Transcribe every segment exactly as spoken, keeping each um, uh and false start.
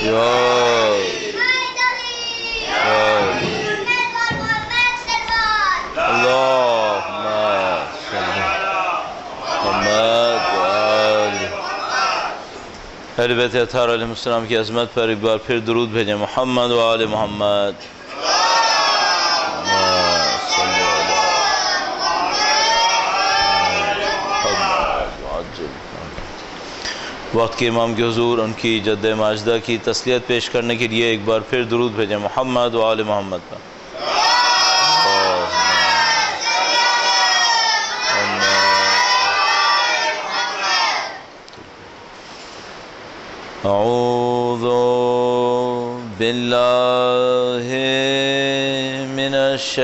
اہل بیت اطہار علیہ السلام کی عظمت پر ایک بار پھر درود بھیجیں. محمد و آل محمد. وقت کے امام کے حضور ان کی جد ماجدہ کی تسلیت پیش کرنے کے لیے ایک بار پھر درود بھیجیں. محمد و آل محمد پر. اعوذ باللہ من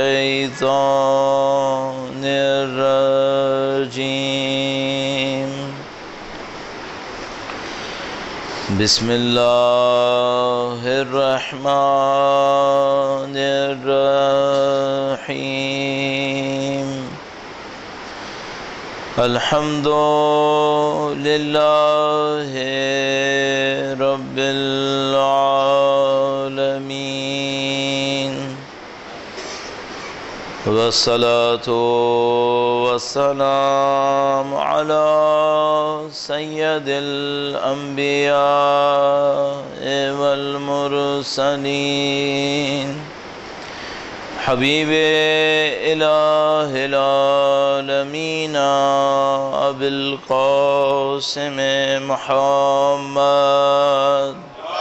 الشیطان الرجیم. بسم اللہ الرحمن الرحیم. الحمد للہ رب العالمین والصلاة والسلام علی سید الانبیاء والمرسلین حبیب الہ العالمین ابی القاسم محمد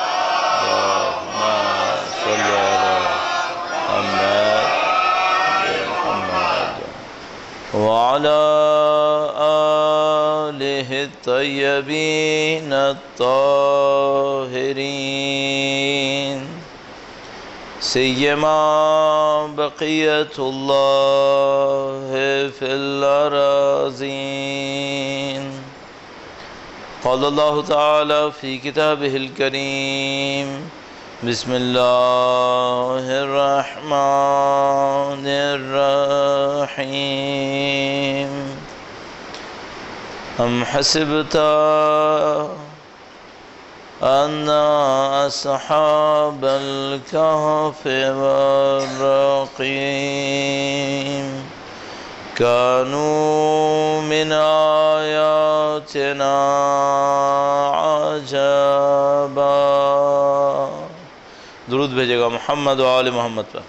وعلى آلہ الطیبین الطاہرین سیما بقیت اللہ فی الارضین. قال اللہ تعالی فی کتابہ الکریم. بسم اللہ الرحمن الرحیم. ام حسبت ان اصحاب الكهف والرقیم كانوا من آیاتنا عجبا. درود بھیجے گا محمد و آل محمد پر.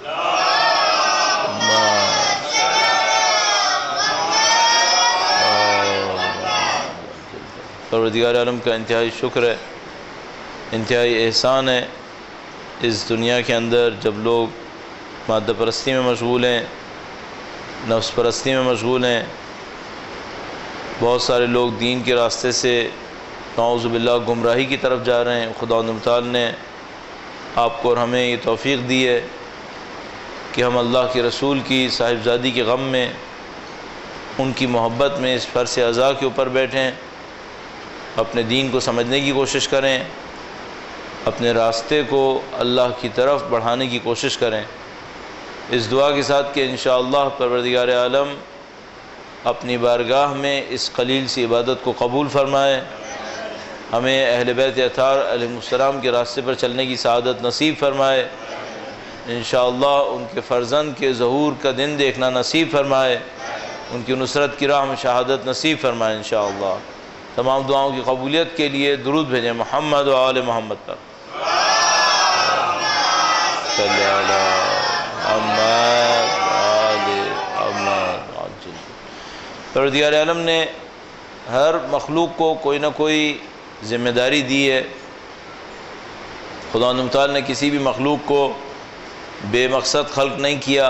پروردگار عالم کا انتہائی شکر ہے، انتہائی احسان ہے اس دنیا کے اندر جب لوگ مادہ پرستی میں مشغول ہیں، نفس پرستی میں مشغول ہیں، بہت سارے لوگ دین کے راستے سے نعوذ باللہ گمراہی کی طرف جا رہے ہیں. خدا متعال نے آپ کو اور ہمیں یہ توفیق دی ہے کہ ہم اللہ کے رسول کی صاحبزادی کے غم میں، ان کی محبت میں اس فرش عزا کے اوپر بیٹھیں، اپنے دین کو سمجھنے کی کوشش کریں، اپنے راستے کو اللہ کی طرف بڑھانے کی کوشش کریں، اس دعا کے ساتھ کہ انشاءاللہ پروردگار عالم اپنی بارگاہ میں اس قلیل سی عبادت کو قبول فرمائے، ہمیں اہل بیت اطہار علیہ السلام کے راستے پر چلنے کی سعادت نصیب فرمائے، انشاءاللہ ان کے فرزند کے ظہور کا دن دیکھنا نصیب فرمائے، ان کی نصرت کی راہ میں شہادت نصیب فرمائے انشاءاللہ. تمام دعاؤں کی قبولیت کے لیے درود بھیجیں محمد و آل محمد پر. صلی علی محمد آل محمد. پروردگار عالم نے ہر مخلوق کو کوئی نہ کوئی ذمہ داری دی ہے. خدا متعال نے کسی بھی مخلوق کو بے مقصد خلق نہیں کیا،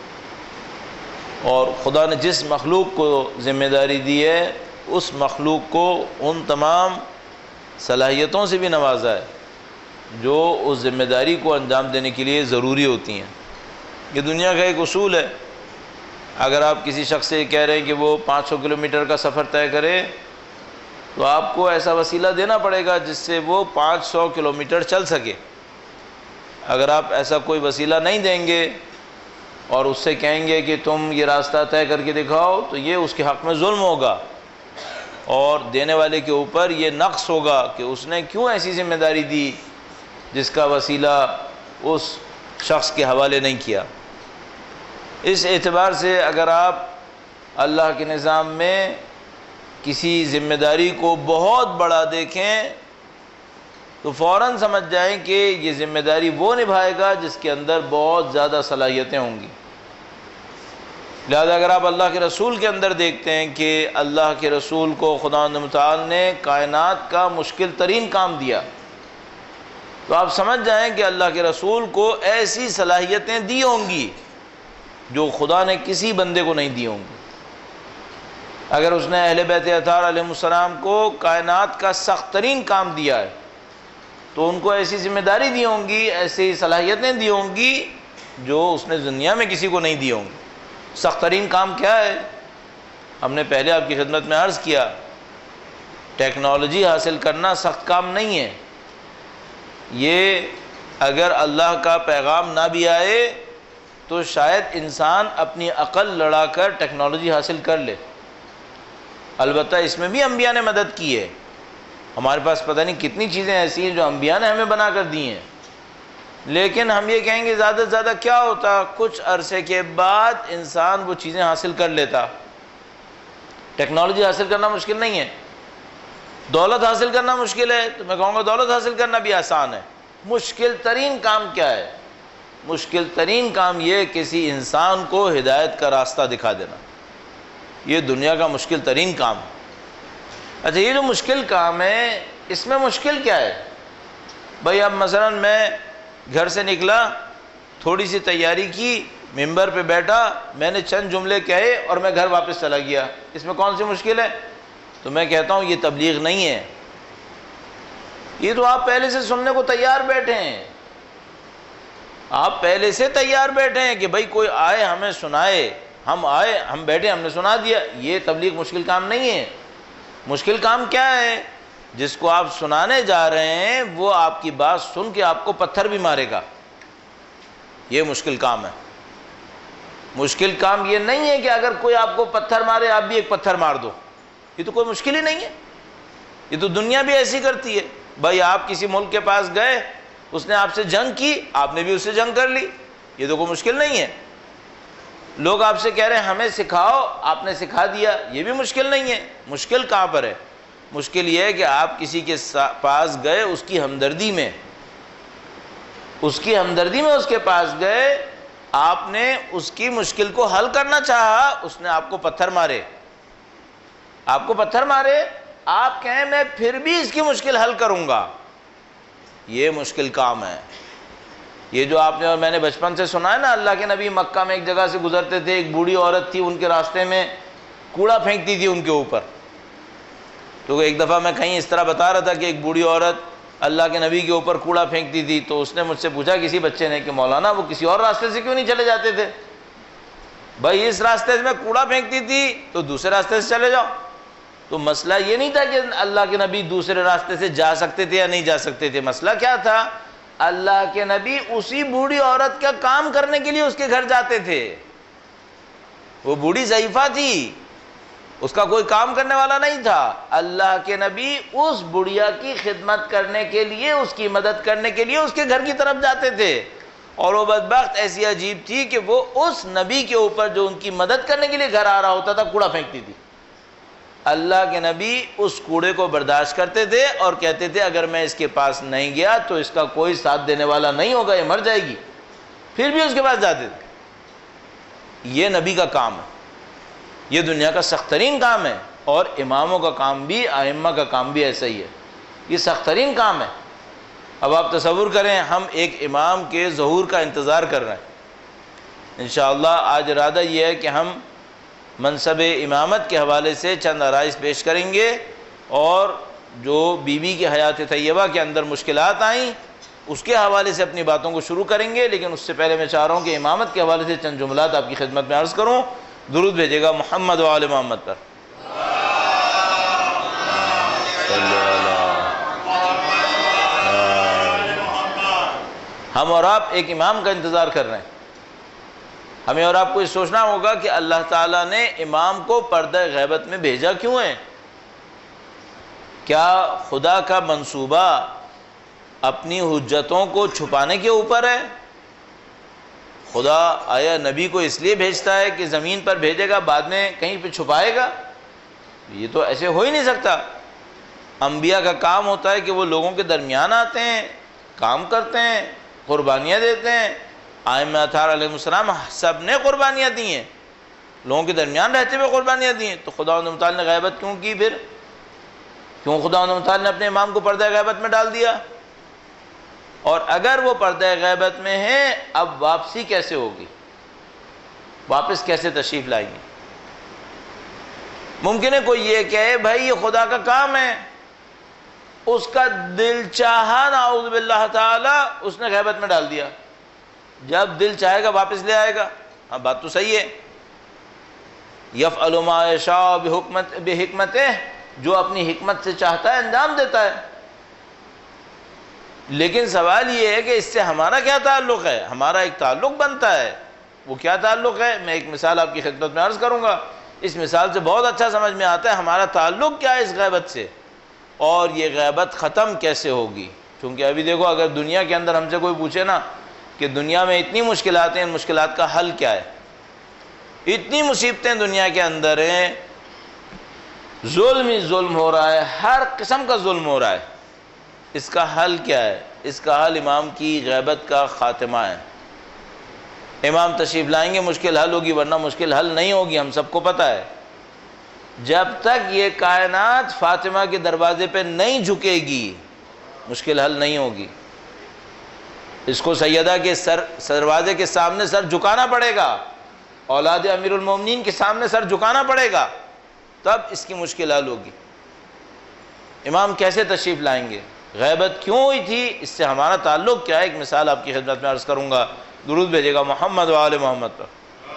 اور خدا نے جس مخلوق کو ذمہ داری دی ہے اس مخلوق کو ان تمام صلاحیتوں سے بھی نوازا ہے جو اس ذمہ داری کو انجام دینے کے لیے ضروری ہوتی ہیں. یہ دنیا کا ایک اصول ہے. اگر آپ کسی شخص سے کہہ رہے ہیں کہ وہ پانچ سو کلومیٹر کا سفر طے کرے تو آپ کو ایسا وسیلہ دینا پڑے گا جس سے وہ پانچ سو کلومیٹر چل سکے. اگر آپ ایسا کوئی وسیلہ نہیں دیں گے اور اس سے کہیں گے کہ تم یہ راستہ طے کر کے دکھاؤ تو یہ اس کے حق میں ظلم ہوگا، اور دینے والے کے اوپر یہ نقص ہوگا کہ اس نے کیوں ایسی ذمہ داری دی جس کا وسیلہ اس شخص کے حوالے نہیں کیا۔ اس اعتبار سے اگر آپ اللہ کے نظام میں کسی ذمہ داری کو بہت بڑا دیکھیں تو فوراً سمجھ جائیں کہ یہ ذمہ داری وہ نبھائے گا جس کے اندر بہت زیادہ صلاحیتیں ہوں گی۔ لہذا اگر آپ اللہ کے رسول کے اندر دیکھتے ہیں کہ اللہ کے رسول کو خداوند متعال نے کائنات کا مشکل ترین کام دیا، تو آپ سمجھ جائیں کہ اللہ کے رسول کو ایسی صلاحیتیں دی ہوں گی جو خدا نے کسی بندے کو نہیں دی ہوں گی۔ اگر اس نے اہل بیت اطہار علیہ السلام کو کائنات کا سخت ترین کام دیا ہے تو ان کو ایسی ذمہ داری دی ہوں گی، ایسی صلاحیتیں دی ہوں گی جو اس نے دنیا میں کسی کو نہیں دی ہوں گی۔ سخت ترین کام کیا ہے؟ ہم نے پہلے آپ کی خدمت میں عرض کیا، ٹیکنالوجی حاصل کرنا سخت کام نہیں ہے۔ یہ اگر اللہ کا پیغام نہ بھی آئے تو شاید انسان اپنی عقل لڑا کر ٹیکنالوجی حاصل کر لے۔ البتہ اس میں بھی انبیاء نے مدد کی ہے۔ ہمارے پاس پتہ نہیں کتنی چیزیں ایسی ہیں جو انبیاء نے ہمیں بنا کر دی ہیں، لیکن ہم یہ کہیں گے زیادہ سے زیادہ کیا ہوتا، کچھ عرصے کے بعد انسان وہ چیزیں حاصل کر لیتا۔ ٹیکنالوجی حاصل کرنا مشکل نہیں ہے، دولت حاصل کرنا مشکل ہے تو میں کہوں گا دولت حاصل کرنا بھی آسان ہے۔ مشکل ترین کام کیا ہے؟ مشکل ترین کام یہ کسی انسان کو ہدایت کا راستہ دکھا دینا، یہ دنیا کا مشکل ترین کام ہے۔ اچھا، یہ جو مشکل کام ہے اس میں مشکل کیا ہے؟ بھائی اب مثلا میں گھر سے نکلا، تھوڑی سی تیاری کی، ممبر پہ بیٹھا، میں نے چند جملے کہے اور میں گھر واپس چلا گیا، اس میں کون سی مشکل ہے؟ تو میں کہتا ہوں یہ تبلیغ نہیں ہے، یہ تو آپ پہلے سے سننے کو تیار بیٹھے ہیں، آپ پہلے سے تیار بیٹھے ہیں کہ بھائی کوئی آئے ہمیں سنائے، ہم آئے ہم بیٹھے ہم نے سنا دیا۔ یہ تبلیغ مشکل کام نہیں ہے۔ مشکل کام کیا ہے؟ جس کو آپ سنانے جا رہے ہیں وہ آپ کی بات سن کے آپ کو پتھر بھی مارے گا، یہ مشکل کام ہے۔ مشکل کام یہ نہیں ہے کہ اگر کوئی آپ کو پتھر مارے آپ بھی ایک پتھر مار دو، یہ تو کوئی مشکل ہی نہیں ہے، یہ تو دنیا بھی ایسی کرتی ہے۔ بھائی آپ کسی ملک کے پاس گئے، اس نے آپ سے جنگ کی، آپ نے بھی اس سے جنگ کر لی، یہ تو کوئی مشکل نہیں ہے۔ لوگ آپ سے کہہ رہے ہیں ہمیں سکھاؤ، آپ نے سکھا دیا، یہ بھی مشکل نہیں ہے۔ مشکل کہاں پر ہے؟ مشکل یہ ہے کہ آپ کسی کے پاس گئے، اس کی ہمدردی میں اس کی ہمدردی میں اس کے پاس گئے، آپ نے اس کی مشکل کو حل کرنا چاہا، اس نے آپ کو پتھر مارے آپ کو پتھر مارے آپ کہیں میں پھر بھی اس کی مشکل حل کروں گا، یہ مشکل کام ہے۔ یہ جو آپ نے اور میں نے بچپن سے سنا ہے نا، اللہ کے نبی مکہ میں ایک جگہ سے گزرتے تھے، ایک بوڑھی عورت تھی، ان کے راستے میں کوڑا پھینکتی تھی ان کے اوپر۔ تو ایک دفعہ میں کہیں اس طرح بتا رہا تھا کہ ایک بوڑھی عورت اللہ کے نبی کے اوپر کوڑا پھینکتی تھی، تو اس نے مجھ سے پوچھا کسی بچے نے کہ مولانا وہ کسی اور راستے سے کیوں نہیں چلے جاتے تھے؟ بھائی اس راستے سے میں کوڑا پھینکتی تھی تو دوسرے راستے سے چلے جاؤ۔ تو مسئلہ یہ نہیں تھا کہ اللہ کے نبی دوسرے راستے سے جا سکتے تھے یا نہیں جا سکتے تھے، مسئلہ کیا تھا؟ اللہ کے نبی اسی بوڑھی عورت کا کام کرنے کے لیے اس کے گھر جاتے تھے۔ وہ بوڑھی ضعیفہ تھی، اس کا کوئی کام کرنے والا نہیں تھا، اللہ کے نبی اس بڑھیا کی خدمت کرنے کے لیے، اس کی مدد کرنے کے لیے اس کے گھر کی طرف جاتے تھے۔ اور وہ بدبخت ایسی عجیب تھی کہ وہ اس نبی کے اوپر جو ان کی مدد کرنے کے لیے گھر آ رہا ہوتا تھا کوڑا پھینکتی تھی۔ اللہ کے نبی اس کوڑے کو برداشت کرتے تھے اور کہتے تھے اگر میں اس کے پاس نہیں گیا تو اس کا کوئی ساتھ دینے والا نہیں ہوگا، یہ مر جائے گی، پھر بھی اس کے پاس جاتے تھے۔ یہ نبی کا کام ہے، یہ دنیا کا سخت ترین کام ہے، اور اماموں کا کام بھی، ائمہ کا کام بھی ایسا ہی ہے، یہ سخت ترین کام ہے۔ اب آپ تصور کریں ہم ایک امام کے ظہور کا انتظار کر رہے ہیں، انشاءاللہ آج ارادہ یہ ہے کہ ہم منصب امامت کے حوالے سے چند آرائز پیش کریں گے، اور جو بی بی کی حیات طیبہ کے اندر مشکلات آئیں اس کے حوالے سے اپنی باتوں کو شروع کریں گے، لیکن اس سے پہلے میں چاہ رہا ہوں کہ امامت کے حوالے سے چند جملات آپ کی خدمت میں عرض کروں۔ درود بھیجے گا محمد و آل محمد پر۔ ہم اور آپ ایک امام کا انتظار کر رہے ہیں، ہمیں اور آپ کو یہ سوچنا ہوگا کہ اللہ تعالیٰ نے امام کو پردہ غیبت میں بھیجا کیوں ہے؟ کیا خدا کا منصوبہ اپنی حجتوں کو چھپانے کے اوپر ہے؟ خدا آیا نبی کو اس لیے بھیجتا ہے کہ زمین پر بھیجے گا، بعد میں کہیں پہ چھپائے گا؟ یہ تو ایسے ہو ہی نہیں سکتا۔ انبیاء کا کام ہوتا ہے کہ وہ لوگوں کے درمیان آتے ہیں، کام کرتے ہیں، قربانیاں دیتے ہیں۔ ائمہ اطہار علیہ السلام سب نے قربانیاں دی ہیں، لوگوں کے درمیان رہتے ہوئے قربانیاں دی ہیں۔ تو خداوند متعال نے غیبت کیوں کی پھر؟ کیوں خداوند متعال نے اپنے امام کو پردہ غیبت میں ڈال دیا؟ اور اگر وہ پردہ غیبت میں ہیں، اب واپسی کیسے ہوگی؟ واپس کیسے تشریف لائیں گے؟ ممکن ہے کوئی یہ کہے بھائی یہ خدا کا کام ہے، اس کا دل چاہا نعوذ باللہ تعالی اس نے غیبت میں ڈال دیا، جب دل چاہے گا واپس لے آئے گا۔ ہاں بات تو صحیح ہے، یفعل ما یشاء بحکمت بحکمتہ، جو اپنی حکمت سے چاہتا ہے انجام دیتا ہے۔ لیکن سوال یہ ہے کہ اس سے ہمارا کیا تعلق ہے؟ ہمارا ایک تعلق بنتا ہے، وہ کیا تعلق ہے؟ میں ایک مثال آپ کی خدمت میں عرض کروں گا، اس مثال سے بہت اچھا سمجھ میں آتا ہے ہمارا تعلق کیا ہے اس غیبت سے، اور یہ غیبت ختم کیسے ہوگی۔ چونکہ ابھی دیکھو، اگر دنیا کے اندر ہم سے کوئی پوچھے نا کہ دنیا میں اتنی مشکلات ہیں، ان مشکلات کا حل کیا ہے، اتنی مصیبتیں دنیا کے اندر ہیں، ظلم ہی ظلم ہو رہا ہے، ہر قسم کا ظلم ہو رہا ہے، اس کا حل کیا ہے؟ اس کا حل امام کی غیبت کا خاتمہ ہے۔ امام تشریف لائیں گے مشکل حل ہوگی، ورنہ مشکل حل نہیں ہوگی، ہم سب کو پتہ ہے۔ جب تک یہ کائنات فاطمہ کے دروازے پہ نہیں جھکے گی مشکل حل نہیں ہوگی۔ اس کو سیدہ کے سر دروازے کے سامنے سر جھکانا پڑے گا، اولاد امیر المومنین کے سامنے سر جھکانا پڑے گا، تب اس کی مشکل حل ہوگی۔ امام کیسے تشریف لائیں گے؟ غیبت کیوں ہوئی تھی؟ اس سے ہمارا تعلق کیا ہے؟ ایک مثال آپ کی خدمت میں عرض کروں گا، درود بھیجے گا محمد و آل محمد پر۔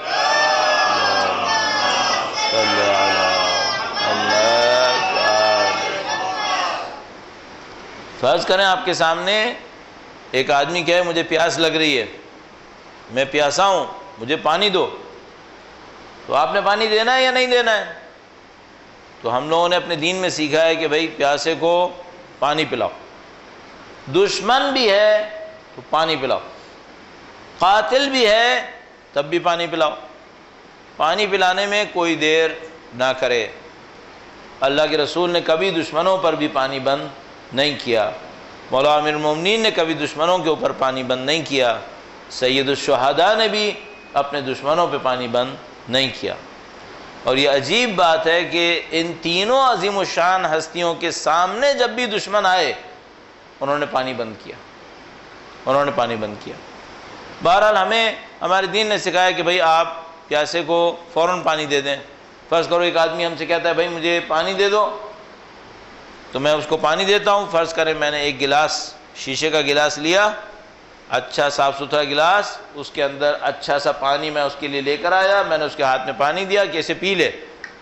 فرض کریں آپ کے سامنے ایک آدمی کہے مجھے پیاس لگ رہی ہے، میں پیاسا ہوں، مجھے پانی دو، تو آپ نے پانی دینا ہے یا نہیں دینا ہے؟ تو ہم لوگوں نے اپنے دین میں سیکھا ہے کہ بھائی پیاسے کو پانی پلاؤ، دشمن بھی ہے تو پانی پلاؤ، قاتل بھی ہے تب بھی پانی پلاؤ، پانی پلانے میں کوئی دیر نہ کرے۔ اللہ کے رسول نے کبھی دشمنوں پر بھی پانی بند نہیں کیا، مولا امیر المومنین نے کبھی دشمنوں کے اوپر پانی بند نہیں کیا، سید الشہداء نے بھی اپنے دشمنوں پہ پانی بند نہیں کیا۔ اور یہ عجیب بات ہے کہ ان تینوں عظیم الشان ہستیوں کے سامنے جب بھی دشمن آئے انہوں نے پانی بند کیا، انہوں نے پانی بند کیا۔ بہرحال ہمیں ہمارے دین نے سکھایا کہ بھئی آپ پیاسے کو فوراً پانی دے دیں۔ فرض کرو ایک آدمی ہم سے کہتا ہے بھائی مجھے پانی دے دو، تو میں اس کو پانی دیتا ہوں۔ فرض کریں میں نے ایک گلاس شیشے کا گلاس لیا، اچھا صاف ستھرا گلاس، اس کے اندر اچھا سا پانی میں اس کے لیے لے کر آیا، میں نے اس کے ہاتھ میں پانی دیا کہ اسے پی لے۔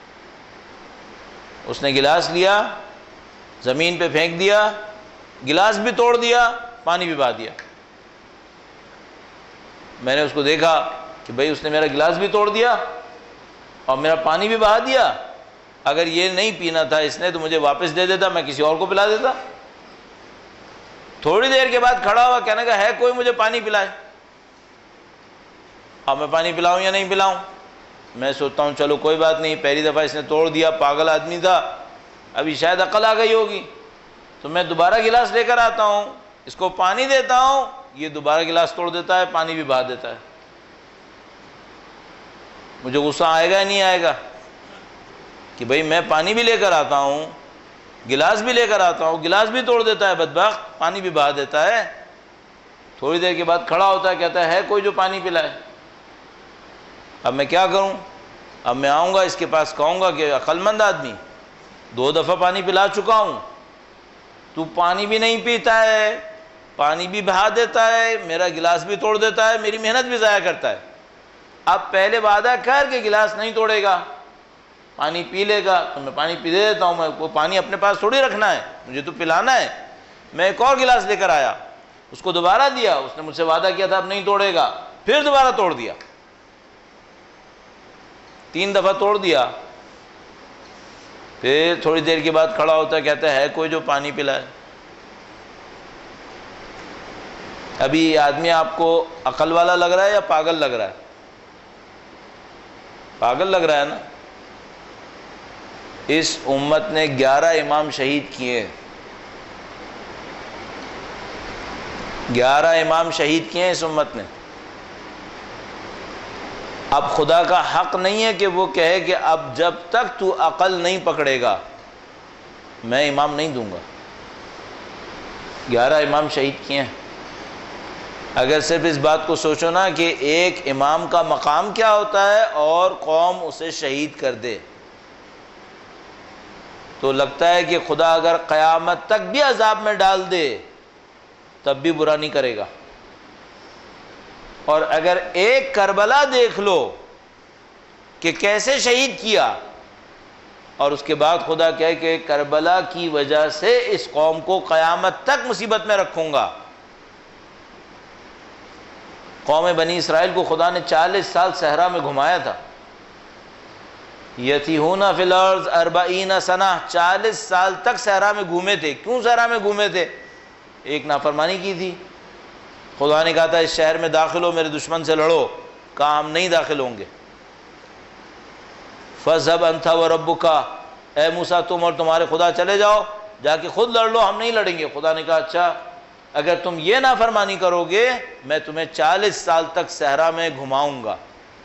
اس نے گلاس لیا، زمین پہ پھینک دیا، گلاس بھی توڑ دیا، پانی بھی بہا دیا۔ میں نے اس کو دیکھا کہ بھئی اس نے میرا گلاس بھی توڑ دیا اور میرا پانی بھی بہا دیا، اگر یہ نہیں پینا تھا اس نے تو مجھے واپس دے دیتا، میں کسی اور کو پلا دیتا۔ تھوڑی دیر کے بعد کھڑا ہوا، کہنے کا ہے کوئی مجھے پانی پلائے۔ اب میں پانی پلاؤں یا نہیں پلاؤں؟ میں سوچتا ہوں چلو کوئی بات نہیں، پہلی دفعہ اس نے توڑ دیا، پاگل آدمی تھا، ابھی شاید عقل آ گئی ہوگی، تو میں دوبارہ گلاس لے کر آتا ہوں، اس کو پانی دیتا ہوں، یہ دوبارہ گلاس توڑ دیتا ہے، پانی بھی بہا دیتا ہے۔ مجھے غصہ آئے گا یا نہیں آئے گا کہ بھئی میں پانی بھی لے کر آتا ہوں، گلاس بھی لے کر آتا ہوں، گلاس بھی توڑ دیتا ہے بدبخت، پانی بھی بہا دیتا ہے۔ تھوڑی دیر کے بعد کھڑا ہوتا ہے، کہتا ہے کوئی جو پانی پلائے۔ اب میں کیا کروں؟ اب میں آؤں گا اس کے پاس، کہوں گا کہ عقل مند آدمی، دو دفعہ پانی پلا چکا ہوں، تو پانی بھی نہیں پیتا ہے، پانی بھی بہا دیتا ہے، میرا گلاس بھی توڑ دیتا ہے، میری محنت بھی ضائع کرتا ہے۔ اب پہلے وعدہ کر کے گلاس نہیں توڑے گا، پانی پی لے گا، تو میں پانی پی دے دیتا ہوں۔ میں وہ پانی اپنے پاس تھوڑی رکھنا ہے، مجھے تو پلانا ہے۔ میں ایک اور گلاس لے کر آیا، اس کو دوبارہ دیا، اس نے مجھ سے وعدہ کیا تھا اب نہیں توڑے گا، پھر دوبارہ توڑ دیا، تین دفعہ توڑ دیا۔ پھر تھوڑی دیر کے بعد کھڑا ہوتا ہے، کہتا ہے کوئی جو پانی پلائے۔ ابھی یہ آدمی آپ کو عقل والا لگ رہا ہے یا پاگل لگ رہا ہے؟ پاگل لگ رہا ہے نا۔ اس امت نے گیارہ امام شہید کیے، گیارہ امام شہید کیے اس امت نے۔ اب خدا کا حق نہیں ہے کہ وہ کہے کہ اب جب تک تو عقل نہیں پکڑے گا میں امام نہیں دوں گا۔ گیارہ امام شہید کیے ہیں۔ اگر صرف اس بات کو سوچو نا کہ ایک امام کا مقام کیا ہوتا ہے اور قوم اسے شہید کر دے، تو لگتا ہے کہ خدا اگر قیامت تک بھی عذاب میں ڈال دے تب بھی برا نہیں کرے گا۔ اور اگر ایک کربلا دیکھ لو کہ کیسے شہید کیا، اور اس کے بعد خدا کہے کہ کربلا کی وجہ سے اس قوم کو قیامت تک مصیبت میں رکھوں گا۔ قوم بنی اسرائیل کو خدا نے چالیس سال صحرا میں گھمایا تھا، یتیہون فی الارض اربعین سنہ، چالیس سال تک صحرا میں گھومے تھے۔ کیوں صحرا میں گھومے تھے؟ ایک نافرمانی کی تھی۔ خدا نے کہا تھا اس شہر میں داخل ہو، میرے دشمن سے لڑو، کہا ہم نہیں داخل ہوں گے۔ فَاذْهَبْ أَنْتَ وَرَبُّكَ، اے موسیٰ تم اور تمہارے خدا چلے جاؤ، جا کے خود لڑ لو، ہم نہیں لڑیں گے۔ خدا نے کہا اچھا اگر تم یہ نافرمانی کرو گے میں تمہیں چالیس سال تک صحرا میں گھماؤں گا،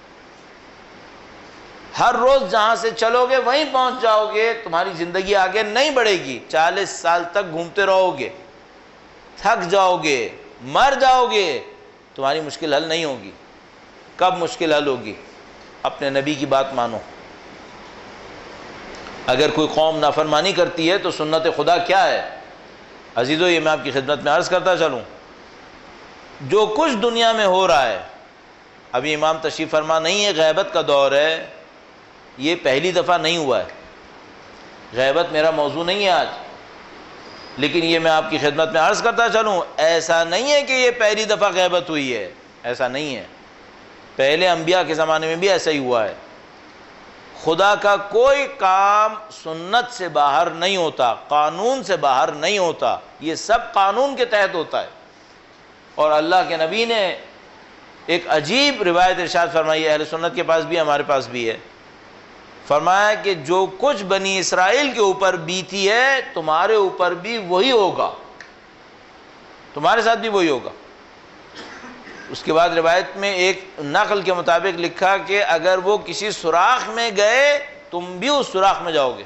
ہر روز جہاں سے چلو گے وہیں پہنچ جاؤ گے، تمہاری زندگی آگے نہیں بڑھے گی، چالیس سال تک گھومتے رہو گے، تھک جاؤ گے، مر جاؤ گے، تمہاری مشکل حل نہیں ہوگی۔ کب مشکل حل ہوگی؟ اپنے نبی کی بات مانو۔ اگر کوئی قوم نافرمانی کرتی ہے تو سنت خدا کیا ہے؟ عزیزو یہ میں آپ کی خدمت میں عرض کرتا چلوں، جو کچھ دنیا میں ہو رہا ہے، ابھی امام تشریف فرما نہیں ہے، غیبت کا دور ہے، یہ پہلی دفعہ نہیں ہوا ہے، غیبت میرا موضوع نہیں ہے آج، لیکن یہ میں آپ کی خدمت میں عرض کرتا چلوں، ایسا نہیں ہے کہ یہ پہلی دفعہ غیبت ہوئی ہے، ایسا نہیں ہے، پہلے انبیاء کے زمانے میں بھی ایسا ہی ہوا ہے۔ خدا کا کوئی کام سنت سے باہر نہیں ہوتا، قانون سے باہر نہیں ہوتا، یہ سب قانون کے تحت ہوتا ہے۔ اور اللہ کے نبی نے ایک عجیب روایت ارشاد فرمائی ہے، اہل سنت کے پاس بھی ہمارے پاس بھی ہے، فرمایا کہ جو کچھ بنی اسرائیل کے اوپر بیتی ہے تمہارے اوپر بھی وہی ہوگا، تمہارے ساتھ بھی وہی ہوگا۔ اس کے بعد روایت میں ایک نقل کے مطابق لکھا کہ اگر وہ کسی سوراخ میں گئے تم بھی اس سوراخ میں جاؤ گے۔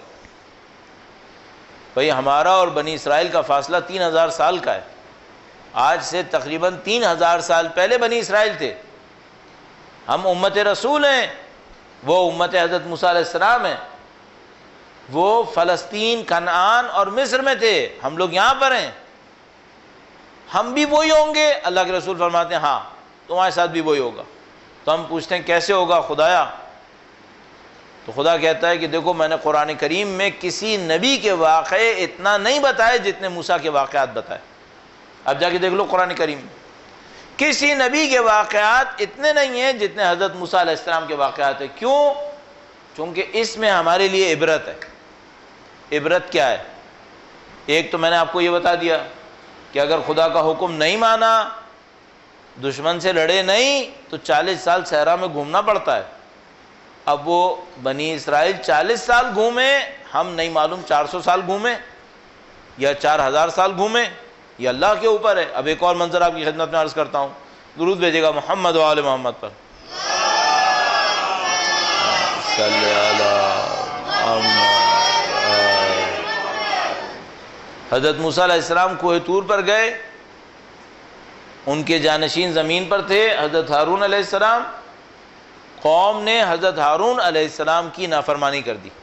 بھئی ہمارا اور بنی اسرائیل کا فاصلہ تین ہزار سال کا ہے، آج سے تقریباً تین ہزار سال پہلے بنی اسرائیل تھے، ہم امت رسول ہیں، وہ امت حضرت موسیٰ علیہ السلام ہیں، وہ فلسطین، کنعان اور مصر میں تھے، ہم لوگ یہاں پر ہیں، ہم بھی وہی ہوں گے۔ اللہ کے رسول فرماتے ہیں ہاں تمہارے ساتھ بھی وہی ہوگا۔ تو ہم پوچھتے ہیں کیسے ہوگا خدایا؟ تو خدا کہتا ہے کہ دیکھو میں نے قرآن کریم میں کسی نبی کے واقعے اتنا نہیں بتائے جتنے موسیٰ کے واقعات بتائے۔ اب جا کے دیکھ لو قرآن کریم میں کسی نبی کے واقعات اتنے نہیں ہیں جتنے حضرت موسیٰ علیہ السلام کے واقعات ہیں۔ کیوں؟ چونکہ اس میں ہمارے لیے عبرت ہے۔ عبرت کیا ہے؟ ایک تو میں نے آپ کو یہ بتا دیا کہ اگر خدا کا حکم نہیں مانا، دشمن سے لڑے نہیں، تو چالیس سال صحرا میں گھومنا پڑتا ہے۔ اب وہ بنی اسرائیل چالیس سال گھومے، ہم نہیں معلوم چار سو سال گھومے یا چار ہزار سال گھومے، یہ اللہ کے اوپر ہے۔ اب ایک اور منظر آپ کی خدمت میں عرض کرتا ہوں، درود بھیجے گا محمد و آل محمد پر۔ صلی اللہ حضرت موسیٰ علیہ السلام کوہ طور پر گئے، ان کے جانشین زمین پر تھے حضرت ہارون علیہ السلام، قوم نے حضرت ہارون علیہ السلام کی نافرمانی کر دی،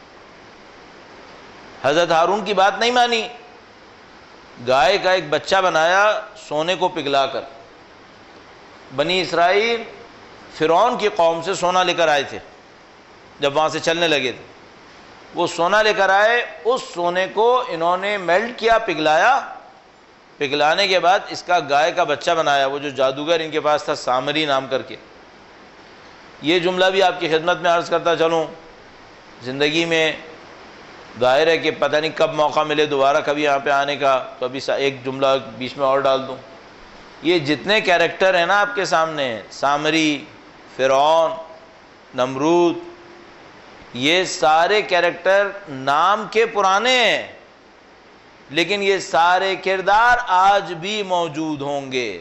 حضرت ہارون کی بات نہیں مانی، گائے کا ایک بچہ بنایا سونے کو پگھلا کر۔ بنی اسرائیل فرعون کی قوم سے سونا لے کر آئے تھے، جب وہاں سے چلنے لگے تھے وہ سونا لے کر آئے، اس سونے کو انہوں نے میلٹ کیا، پگھلایا، پگھلانے کے بعد اس کا گائے کا بچہ بنایا، وہ جو جادوگر ان کے پاس تھا سامری نام کر کے۔ یہ جملہ بھی آپ کی خدمت میں عرض کرتا چلوں، زندگی میں ظاہر ہے کہ پتہ نہیں کب موقع ملے دوبارہ کبھی یہاں پہ آنے کا، تو ابھی ایک جملہ بیچ میں اور ڈال دوں۔ یہ جتنے کیریکٹر ہیں نا آپ کے سامنے، سامری، فرعون، نمرود، یہ سارے کیریکٹر نام کے پرانے ہیں، لیکن یہ سارے کردار آج بھی موجود ہوں گے۔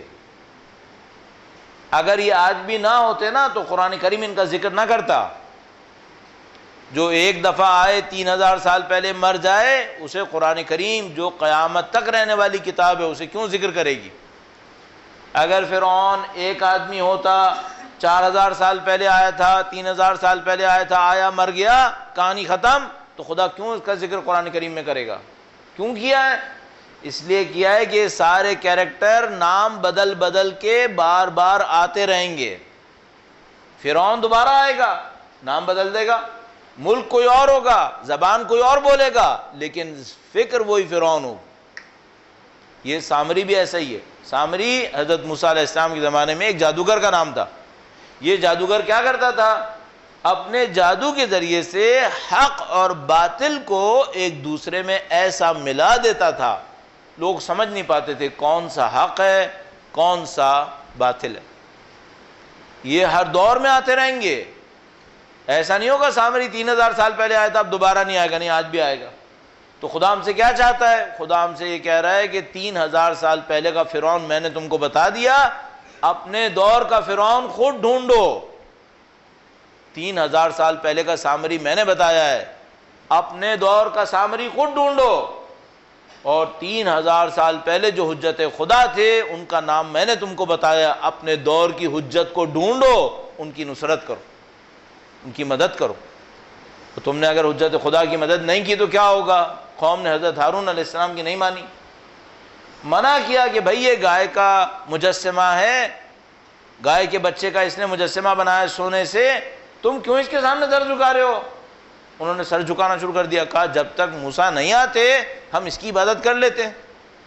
اگر یہ آج بھی نہ ہوتے نا تو قرآن کریم ان کا ذکر نہ کرتا۔ جو ایک دفعہ آئے تین ہزار سال پہلے مر جائے، اسے قرآن کریم جو قیامت تک رہنے والی کتاب ہے اسے کیوں ذکر کرے گی؟ اگر فرعون ایک آدمی ہوتا، چار ہزار سال پہلے آیا تھا، تین ہزار سال پہلے آیا تھا، آیا مر گیا، کہانی ختم، تو خدا کیوں اس کا ذکر قرآن کریم میں کرے گا؟ کیوں کیا ہے؟ اس لیے کیا ہے کہ یہ سارے کیریکٹر نام بدل بدل کے بار بار آتے رہیں گے۔ فرعون دوبارہ آئے گا، نام بدل دے گا، ملک کوئی اور ہوگا، زبان کوئی اور بولے گا، لیکن فکر وہی فرعون ہو۔ یہ سامری بھی ایسا ہی ہے۔ سامری حضرت موسیٰ علیہ السلام کے زمانے میں ایک جادوگر کا نام تھا۔ یہ جادوگر کیا کرتا تھا؟ اپنے جادو کے ذریعے سے حق اور باطل کو ایک دوسرے میں ایسا ملا دیتا تھا، لوگ سمجھ نہیں پاتے تھے کون سا حق ہے کون سا باطل ہے۔ یہ ہر دور میں آتے رہیں گے، ایسا نہیں ہوگا سامری تین ہزار سال پہلے آیا تھا اب دوبارہ نہیں آئے گا، نہیں آج بھی آئے گا۔ تو خدا ہم سے کیا چاہتا ہے؟ خدا ہم سے یہ کہہ رہا ہے کہ تین ہزار سال پہلے کا فرعون میں نے تم کو بتا دیا، اپنے دور کا فرعون خود ڈھونڈو۔ تین ہزار سال پہلے کا سامری میں نے بتایا ہے، اپنے دور کا سامری خود ڈھونڈو، اور تین ہزار سال پہلے جو حجت خدا تھے ان کا نام میں نے تم کو بتایا، اپنے دور کی حجت کو ڈھونڈو، ان کی نصرت کرو، ان کی مدد کرو۔ تو تم نے اگر حجت خدا کی مدد نہیں کی تو کیا ہوگا؟ قوم نے حضرت ہارون علیہ السلام کی نہیں مانی، منع کیا کہ بھئی یہ گائے کا مجسمہ ہے، گائے کے بچے کا اس نے مجسمہ بنایا سونے سے، تم کیوں اس کے سامنے سر جھکا رہے ہو؟ انہوں نے سر جھکانا شروع کر دیا، کہا جب تک موسیٰ نہیں آتے ہم اس کی عبادت کر لیتے ہیں۔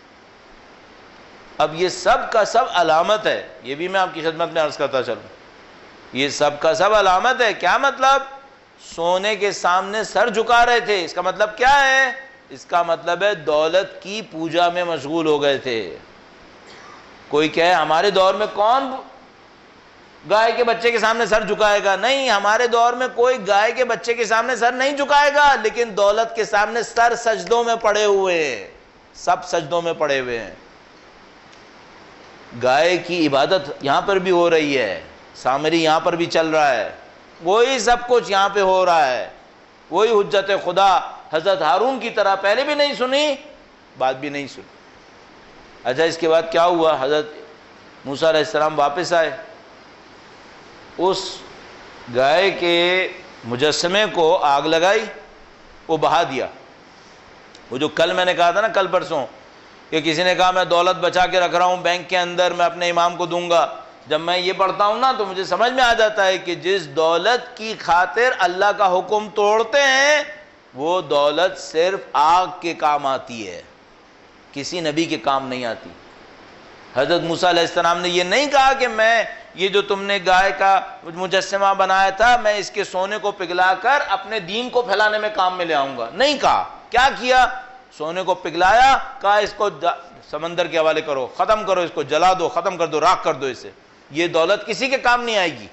اب یہ سب کا سب علامت ہے، یہ بھی میں آپ کی خدمت میں عرض کرتا چلوں، یہ سب کا سب علامت ہے۔ کیا مطلب؟ سونے کے سامنے سر جھکا رہے تھے، اس کا مطلب کیا ہے؟ اس کا مطلب ہے دولت کی پوجا میں مشغول ہو گئے تھے۔ کوئی کہے ہمارے دور میں کون گائے کے بچے کے سامنے سر جھکائے گا؟ نہیں، ہمارے دور میں کوئی گائے کے بچے کے سامنے سر نہیں جھکائے گا، لیکن دولت کے سامنے سر سجدوں میں پڑے ہوئے ہیں، سب سجدوں میں پڑے ہوئے ہیں۔ گائے کی عبادت یہاں پر بھی ہو رہی ہے، سامری یہاں پر بھی چل رہا ہے، وہی سب کچھ یہاں پہ ہو رہا ہے، وہی حجت خدا حضرت ہارون کی طرح پہلے بھی نہیں سنی، بعد بھی نہیں سنی۔ اچھا، اس کے بعد کیا ہوا؟ حضرت موسیٰ علیہ السلام واپس آئے، اس گائے کے مجسمے کو آگ لگائی، وہ بہا دیا۔ وہ جو کل میں نے کہا تھا نا، کل پرسوں، کہ کسی نے کہا میں دولت بچا کے رکھ رہا ہوں بینک کے اندر، میں اپنے امام کو دوں گا، جب میں یہ پڑھتا ہوں نا تو مجھے سمجھ میں آ جاتا ہے کہ جس دولت کی خاطر اللہ کا حکم توڑتے ہیں وہ دولت صرف آگ کے کام آتی ہے، کسی نبی کے کام نہیں آتی۔ حضرت موسیٰ علیہ السلام نے یہ نہیں کہا کہ میں یہ جو تم نے گائے کا مجسمہ بنایا تھا میں اس کے سونے کو پگھلا کر اپنے دین کو پھیلانے میں کام میں لے آؤں گا، نہیں کہا۔ کیا کیا؟ سونے کو پگھلایا، کہا اس کو سمندر کے حوالے کرو، ختم کرو، اس کو جلا دو، ختم کر دو، راکھ کر دو اسے، یہ دولت کسی کے کام نہیں آئے گی۔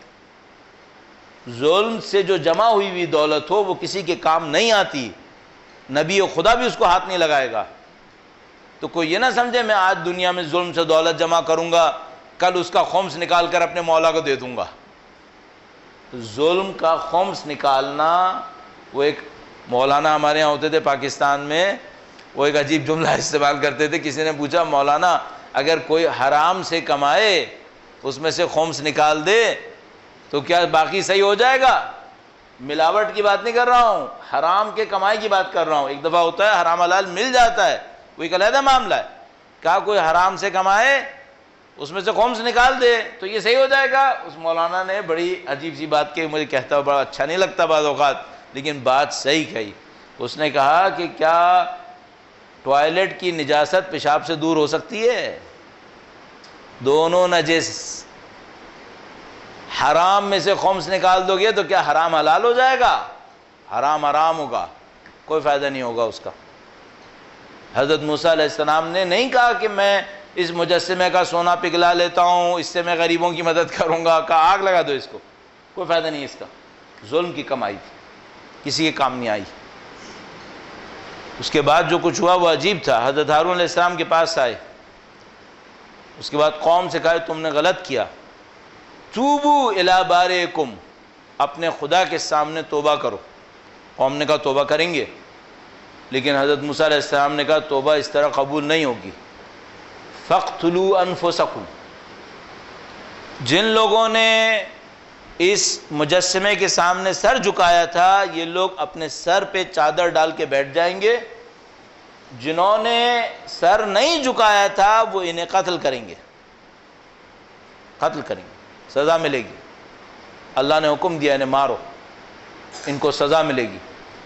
ظلم سے جو جمع ہوئی ہوئی دولت ہو وہ کسی کے کام نہیں آتی، نبی و خدا بھی اس کو ہاتھ نہیں لگائے گا۔ تو کوئی یہ نہ سمجھے میں آج دنیا میں ظلم سے دولت جمع کروں گا، کل اس کا خمس نکال کر اپنے مولا کو دے دوں گا۔ ظلم کا خمس نکالنا، وہ ایک مولانا ہمارے یہاں ہوتے تھے پاکستان میں، وہ ایک عجیب جملہ استعمال کرتے تھے۔ کسی نے پوچھا مولانا اگر کوئی حرام سے کمائے اس میں سے خمس نکال دے تو کیا باقی صحیح ہو جائے گا؟ ملاوٹ کی بات نہیں کر رہا ہوں، حرام کے کمائی کی بات کر رہا ہوں۔ ایک دفعہ ہوتا ہے حرام حلال مل جاتا ہے، وہ ایک علیحدہ معاملہ ہے۔ کہا کوئی حرام سے کمائے اس میں سے خمس نکال دے تو یہ صحیح ہو جائے گا؟ اس مولانا نے بڑی عجیب سی بات کی، مجھے کہتا ہوا بڑا اچھا نہیں لگتا بعض اوقات، لیکن بات صحیح کہی۔ اس نے کہا کہ کیا ٹوائلٹ کی نجاست پیشاب سے دور ہو سکتی ہے؟ دونوں نجس، حرام میں سے خمس نکال دو گے تو کیا حرام حلال ہو جائے گا؟ حرام حرام ہوگا، کوئی فائدہ نہیں ہوگا اس کا۔ حضرت موسیٰ علیہ السلام نے نہیں کہا کہ میں اس مجسمے کا سونا پگھلا لیتا ہوں، اس سے میں غریبوں کی مدد کروں گا، کہا آگ لگا دو اس کو، کوئی فائدہ نہیں اس کا، ظلم کی کمائی تھی، کسی کے کام نہیں آئی۔ اس کے بعد جو کچھ ہوا وہ عجیب تھا۔ حضرت ہارون علیہ السلام کے پاس آئے، اس کے بعد قوم سے کہا تم نے غلط کیا، توبو الی بارئکم، اپنے خدا کے سامنے توبہ کرو۔ قوم نے کہا توبہ کریں گے، لیکن حضرت موسیٰ علیہ السلام نے کہا توبہ اس طرح قبول نہیں ہوگی۔ فاقتلوا انفسکم، جن لوگوں نے اس مجسمے کے سامنے سر جھکایا تھا یہ لوگ اپنے سر پہ چادر ڈال کے بیٹھ جائیں گے، جنہوں نے سر نہیں جھکایا تھا وہ انہیں قتل کریں گے، قتل کریں گے، سزا ملے گی۔ اللہ نے حکم دیا انہیں مارو، ان کو سزا ملے گی۔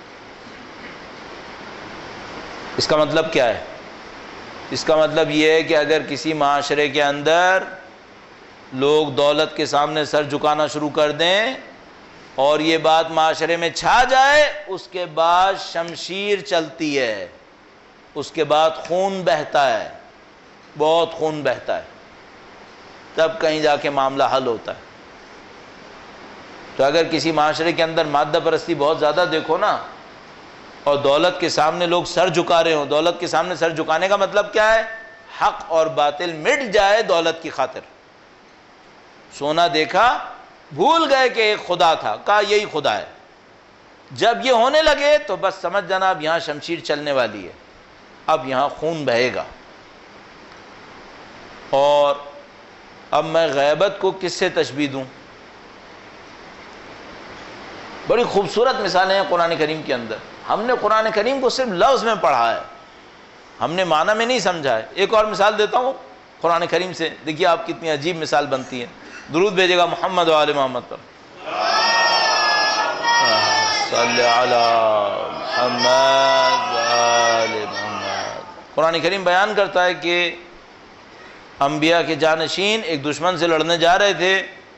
اس کا مطلب کیا ہے؟ اس کا مطلب یہ ہے کہ اگر کسی معاشرے کے اندر لوگ دولت کے سامنے سر جھکانا شروع کر دیں اور یہ بات معاشرے میں چھا جائے، اس کے بعد شمشیر چلتی ہے، اس کے بعد خون بہتا ہے، بہت خون بہتا ہے، تب کہیں جا کے معاملہ حل ہوتا ہے۔ تو اگر کسی معاشرے کے اندر مادہ پرستی بہت زیادہ دیکھو نا، اور دولت کے سامنے لوگ سر جھکا رہے ہوں، دولت کے سامنے سر جھکانے کا مطلب کیا ہے؟ حق اور باطل مٹ جائے دولت کی خاطر۔ سونا دیکھا، بھول گئے کہ ایک خدا تھا، کہا یہی خدا ہے۔ جب یہ ہونے لگے تو بس سمجھ جانا اب یہاں شمشیر چلنے والی ہے، اب یہاں خون بہے گا۔ اور اب میں غیبت کو کس سے تشبیہ دوں؟ بڑی خوبصورت مثالیں ہیں قرآن کریم کے اندر۔ ہم نے قرآن کریم کو صرف لفظ میں پڑھا ہے، ہم نے معنی میں نہیں سمجھا ہے۔ ایک اور مثال دیتا ہوں قرآن کریم سے، دیکھیے آپ کتنی عجیب مثال بنتی ہے۔ درود بھیجے گا محمد و آل محمد پر، صلی علی محمد و آل محمد۔ قرآن کریم بیان کرتا ہے کہ انبیاء کے جانشین ایک دشمن سے لڑنے جا رہے تھے،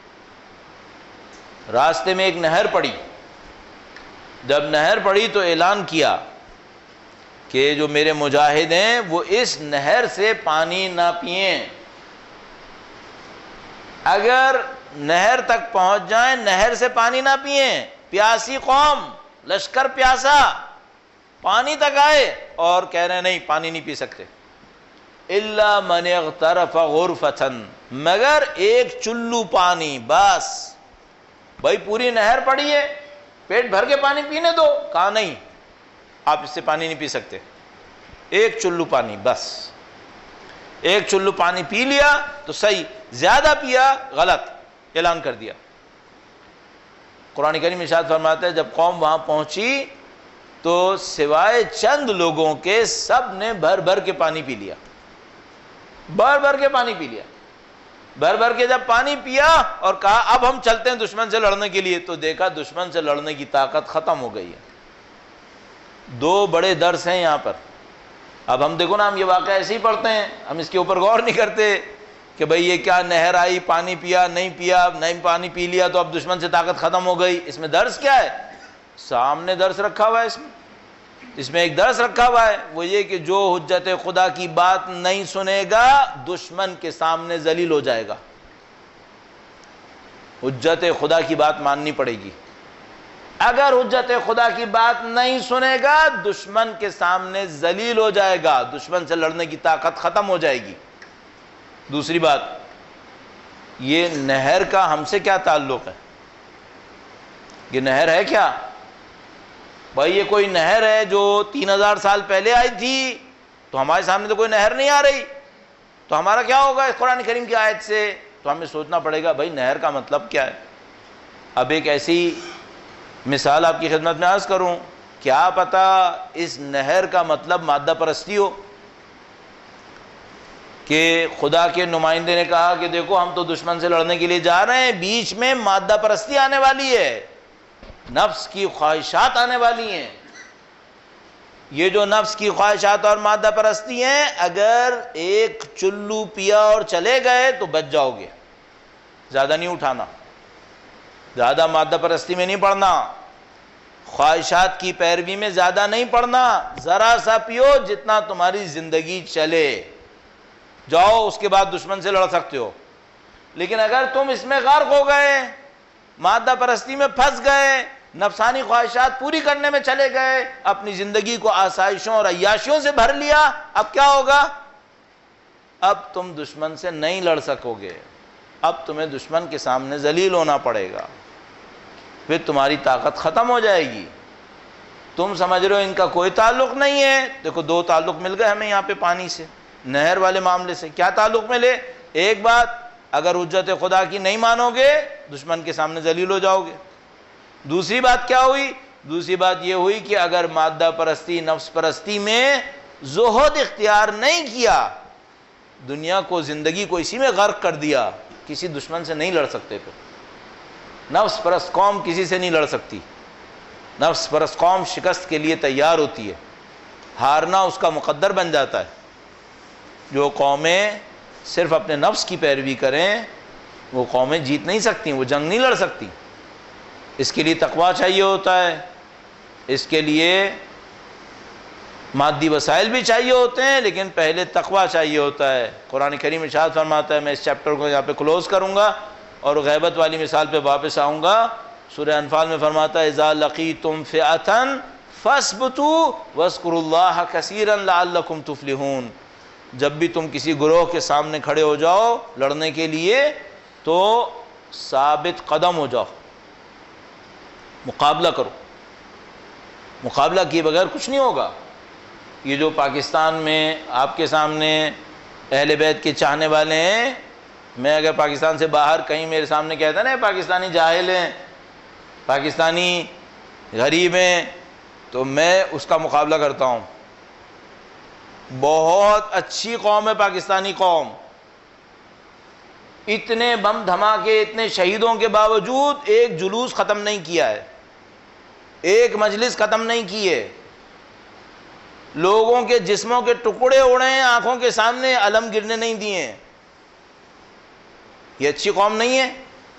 راستے میں ایک نہر پڑی۔ جب نہر پڑی تو اعلان کیا کہ جو میرے مجاہد ہیں وہ اس نہر سے پانی نہ پئیں، اگر نہر تک پہنچ جائیں نہر سے پانی نہ پئیں۔ پیاسی قوم، لشکر پیاسا، پانی تک آئے اور کہہ رہے ہیں نہیں پانی نہیں پی سکتے۔ الا من اغترف غرفۃ، مگر ایک چلو پانی، بس۔ بھائی پوری نہر پڑی ہے، پیٹ بھر کے پانی پینے دو، کہا نہیں آپ اس سے پانی نہیں پی سکتے، ایک چلو پانی بس۔ ایک چلو پانی پی لیا تو صحیح، زیادہ پیا غلط، اعلان کر دیا۔ قرآن کریم ارشاد فرماتا ہے جب قوم وہاں پہنچی تو سوائے چند لوگوں کے سب نے بھر بھر کے پانی پی لیا، بھر بھر کے پانی پی لیا۔ بھر بھر کے جب پانی پیا اور کہا اب ہم چلتے ہیں دشمن سے لڑنے کے لیے، تو دیکھا دشمن سے لڑنے کی طاقت ختم ہو گئی ہے۔ دو بڑے درس ہیں یہاں پر۔ اب ہم دیکھو نا، ہم یہ واقعہ ایسے ہی پڑھتے ہیں، ہم اس کے اوپر غور نہیں کرتے کہ بھئی یہ کیا نہر آئی، پانی پیا نہیں پیا، نہیں پانی پی لیا تو اب دشمن سے طاقت ختم ہو گئی۔ اس میں درس کیا ہے؟ سامنے درس رکھا ہوا ہے، اس میں اس میں ایک درس رکھا ہوا ہے، وہ یہ کہ جو حجت خدا کی بات نہیں سنے گا دشمن کے سامنے ذلیل ہو جائے گا۔ حجت خدا کی بات ماننی پڑے گی۔ اگر حجت خدا کی بات نہیں سنے گا دشمن کے سامنے ذلیل ہو جائے گا، دشمن سے لڑنے کی طاقت ختم ہو جائے گی۔ دوسری بات، یہ نہر کا ہم سے کیا تعلق ہے؟ یہ نہر ہے کیا؟ بھائی یہ کوئی نہر ہے جو تین ہزار سال پہلے آئی تھی، تو ہمارے سامنے تو کوئی نہر نہیں آ رہی، تو ہمارا کیا ہوگا اس قرآن کریم کی آیت سے؟ تو ہمیں سوچنا پڑے گا بھائی نہر کا مطلب کیا ہے۔ اب ایک ایسی مثال آپ کی خدمت میں عرض کروں، کیا پتہ اس نہر کا مطلب مادہ پرستی ہو، کہ خدا کے نمائندے نے کہا کہ دیکھو ہم تو دشمن سے لڑنے کے لیے جا رہے ہیں، بیچ میں مادہ پرستی آنے والی ہے، نفس کی خواہشات آنے والی ہیں۔ یہ جو نفس کی خواہشات اور مادہ پرستی ہیں، اگر ایک چلو پیا اور چلے گئے تو بچ جاؤ گے، زیادہ نہیں اٹھانا، زیادہ مادہ پرستی میں نہیں پڑنا، خواہشات کی پیروی میں زیادہ نہیں پڑنا، ذرا سا پیو جتنا تمہاری زندگی چلے۔ جاؤ اس کے بعد دشمن سے لڑ سکتے ہو. لیکن اگر تم اس میں غرق ہو گئے، مادہ پرستی میں پھنس گئے، نفسانی خواہشات پوری کرنے میں چلے گئے، اپنی زندگی کو آسائشوں اور عیاشیوں سے بھر لیا، اب کیا ہوگا؟ اب تم دشمن سے نہیں لڑ سکو گے، اب تمہیں دشمن کے سامنے ذلیل ہونا پڑے گا، پھر تمہاری طاقت ختم ہو جائے گی. تم سمجھ رہے ہو ان کا کوئی تعلق نہیں ہے، دیکھو دو تعلق مل گئے ہمیں یہاں پہ پانی سے، نہر والے معاملے سے. کیا تعلق ملے؟ ایک بات، اگر حجت خدا کی نہیں مانو گے دشمن کے سامنے ذلیل ہو جاؤ گے. دوسری بات کیا ہوئی؟ دوسری بات یہ ہوئی کہ اگر مادہ پرستی، نفس پرستی میں زہد اختیار نہیں کیا، دنیا کو، زندگی کو اسی میں غرق کر دیا، کسی دشمن سے نہیں لڑ سکتے. پھر نفس پرست قوم کسی سے نہیں لڑ سکتی. نفس پرست قوم شکست کے لیے تیار ہوتی ہے، ہارنا اس کا مقدر بن جاتا ہے. جو قومیں صرف اپنے نفس کی پیروی کریں وہ قومیں جیت نہیں سکتی، وہ جنگ نہیں لڑ سکتی. اس کے لیے تقویٰ چاہیے ہوتا ہے، اس کے لیے مادی وسائل بھی چاہیے ہوتے ہیں، لیکن پہلے تقویٰ چاہیے ہوتا ہے. قرآن کریم ارشاد فرماتا ہے، میں اس چیپٹر کو یہاں پہ کلوز کروں گا اور غیبت والی مثال پہ واپس آؤں گا. سورہ انفال میں فرماتا ہے، اذا لقیتم فئۃ فاثبتوا واذکروا اللہ کثیرا لعلکم تفلحون. جب بھی تم کسی گروہ کے سامنے کھڑے ہو جاؤ لڑنے کے لیے تو ثابت قدم ہو جاؤ، مقابلہ کرو. مقابلہ کیے بغیر کچھ نہیں ہوگا. یہ جو پاکستان میں آپ کے سامنے اہل بیت کے چاہنے والے ہیں، میں اگر پاکستان سے باہر کہیں میرے سامنے کہتا نا پاکستانی جاہل ہیں، پاکستانی غریب ہیں، تو میں اس کا مقابلہ کرتا ہوں. بہت اچھی قوم ہے پاکستانی قوم، اتنے بم دھماکے، اتنے شہیدوں کے باوجود ایک جلوس ختم نہیں کیا ہے، ایک مجلس ختم نہیں کی ہے. لوگوں کے جسموں کے ٹکڑے اڑے ہیں، آنکھوں کے سامنے علم گرنے نہیں دیے. یہ اچھی قوم نہیں ہے؟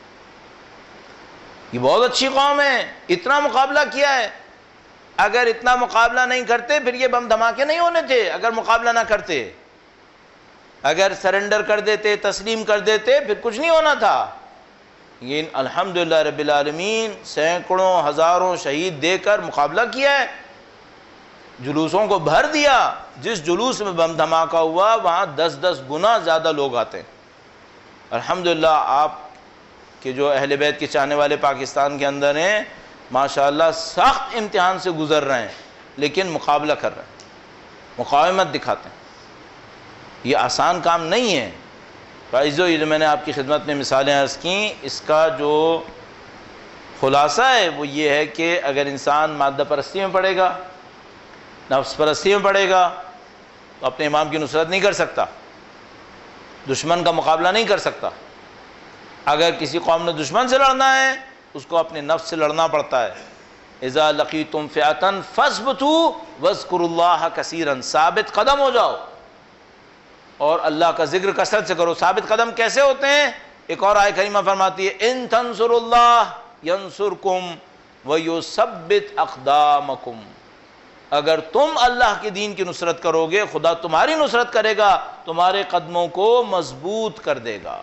یہ بہت اچھی قوم ہے، اتنا مقابلہ کیا ہے. اگر اتنا مقابلہ نہیں کرتے پھر یہ بم دھماکے نہیں ہونے تھے. اگر مقابلہ نہ کرتے، اگر سرنڈر کر دیتے، تسلیم کر دیتے، پھر کچھ نہیں ہونا تھا. یہ الحمدللہ رب العالمین سینکڑوں ہزاروں شہید دے کر مقابلہ کیا ہے، جلوسوں کو بھر دیا. جس جلوس میں بم دھماکہ ہوا وہاں دس دس گنا زیادہ لوگ آتے ہیں. الحمدللہ آپ کہ جو اہل بیت کے چاہنے والے پاکستان کے اندر ہیں، ماشاءاللہ سخت امتحان سے گزر رہے ہیں، لیکن مقابلہ کر رہے ہیں، مقاومت دکھاتے ہیں. یہ آسان کام نہیں ہے. فائزو، یہ جو میں نے آپ کی خدمت میں مثالیں عرض کیں، اس کا جو خلاصہ ہے وہ یہ ہے کہ اگر انسان مادہ پرستی میں پڑے گا، نفس پرستی میں پڑے گا، تو اپنے امام کی نصرت نہیں کر سکتا، دشمن کا مقابلہ نہیں کر سکتا. اگر کسی قوم نے دشمن سے لڑنا ہے اس کو اپنے نفس سے لڑنا پڑتا ہے. اذا لقیتم فئۃ فاثبتوا واذکروا اللہ کثیرا. ثابت قدم ہو جاؤ اور اللہ کا ذکر کثرت سے کرو. ثابت قدم کیسے ہوتے ہیں؟ ایک اور آیت کریمہ فرماتی ہے، ان تنصروا اللہ ینصرکم ویثبت اقدامکم. اگر تم اللہ کے دین کی نصرت کرو گے خدا تمہاری نصرت کرے گا، تمہارے قدموں کو مضبوط کر دے گا.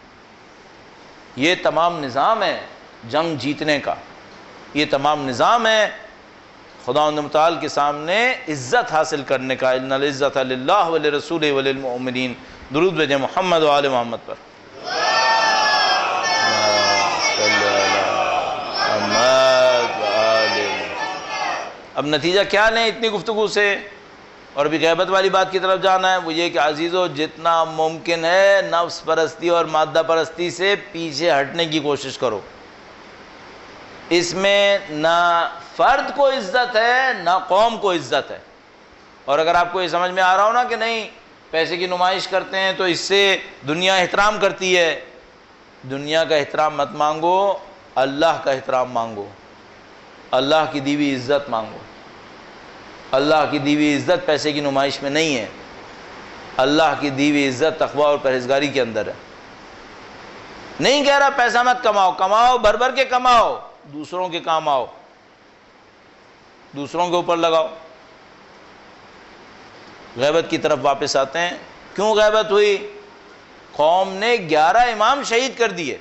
یہ تمام نظام ہے جنگ جیتنے کا، یہ تمام نظام ہے خداوند متعال کے سامنے عزت حاصل کرنے کا. ان العزت للہ ولرسولہ وللمؤمنین. درود بھیجیں محمد و آل محمد پر. اب نتیجہ کیا لیں اتنی گفتگو سے؟ اور ابھی غیبت والی بات کی طرف جانا ہے. وہ یہ کہ عزیزو جتنا ممکن ہے نفس پرستی اور مادہ پرستی سے پیچھے ہٹنے کی کوشش کرو. اس میں نہ فرد کو عزت ہے نہ قوم کو عزت ہے. اور اگر آپ کو یہ سمجھ میں آ رہا ہو نا کہ نہیں پیسے کی نمائش کرتے ہیں تو اس سے دنیا احترام کرتی ہے، دنیا کا احترام مت مانگو، اللہ کا احترام مانگو، اللہ کی دی ہوئی عزت مانگو. اللہ کی دی ہوئی عزت پیسے کی نمائش میں نہیں ہے، اللہ کی دی ہوئی عزت تقویٰ اور پرہیزگاری کے اندر ہے. نہیں کہہ رہا پیسہ مت کماؤ، کماؤ بھر بھر کے کماؤ، دوسروں کے کام آؤ، دوسروں کے اوپر لگاؤ. غیبت کی طرف واپس آتے ہیں. کیوں غیبت ہوئی؟ قوم نے گیارہ امام شہید کر دیے.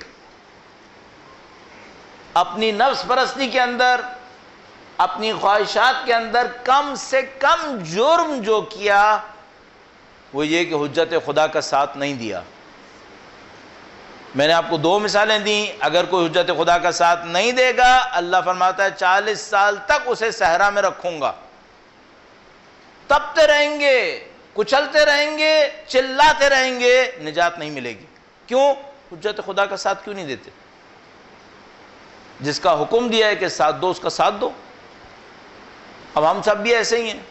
اپنی نفس پرستی کے اندر، اپنی خواہشات کے اندر کم سے کم جرم جو کیا وہ یہ کہ حجت خدا کا ساتھ نہیں دیا. میں نے آپ کو دو مثالیں دیں. اگر کوئی حجت خدا کا ساتھ نہیں دے گا، اللہ فرماتا ہے چالیس سال تک اسے صحرا میں رکھوں گا، تپتے رہیں گے، کچلتے رہیں گے، چلاتے رہیں گے، نجات نہیں ملے گی. کیوں؟ حجت خدا کا ساتھ کیوں نہیں دیتے؟ جس کا حکم دیا ہے کہ ساتھ دو، اس کا ساتھ دو. اب ہم سب بھی ایسے ہی ہیں.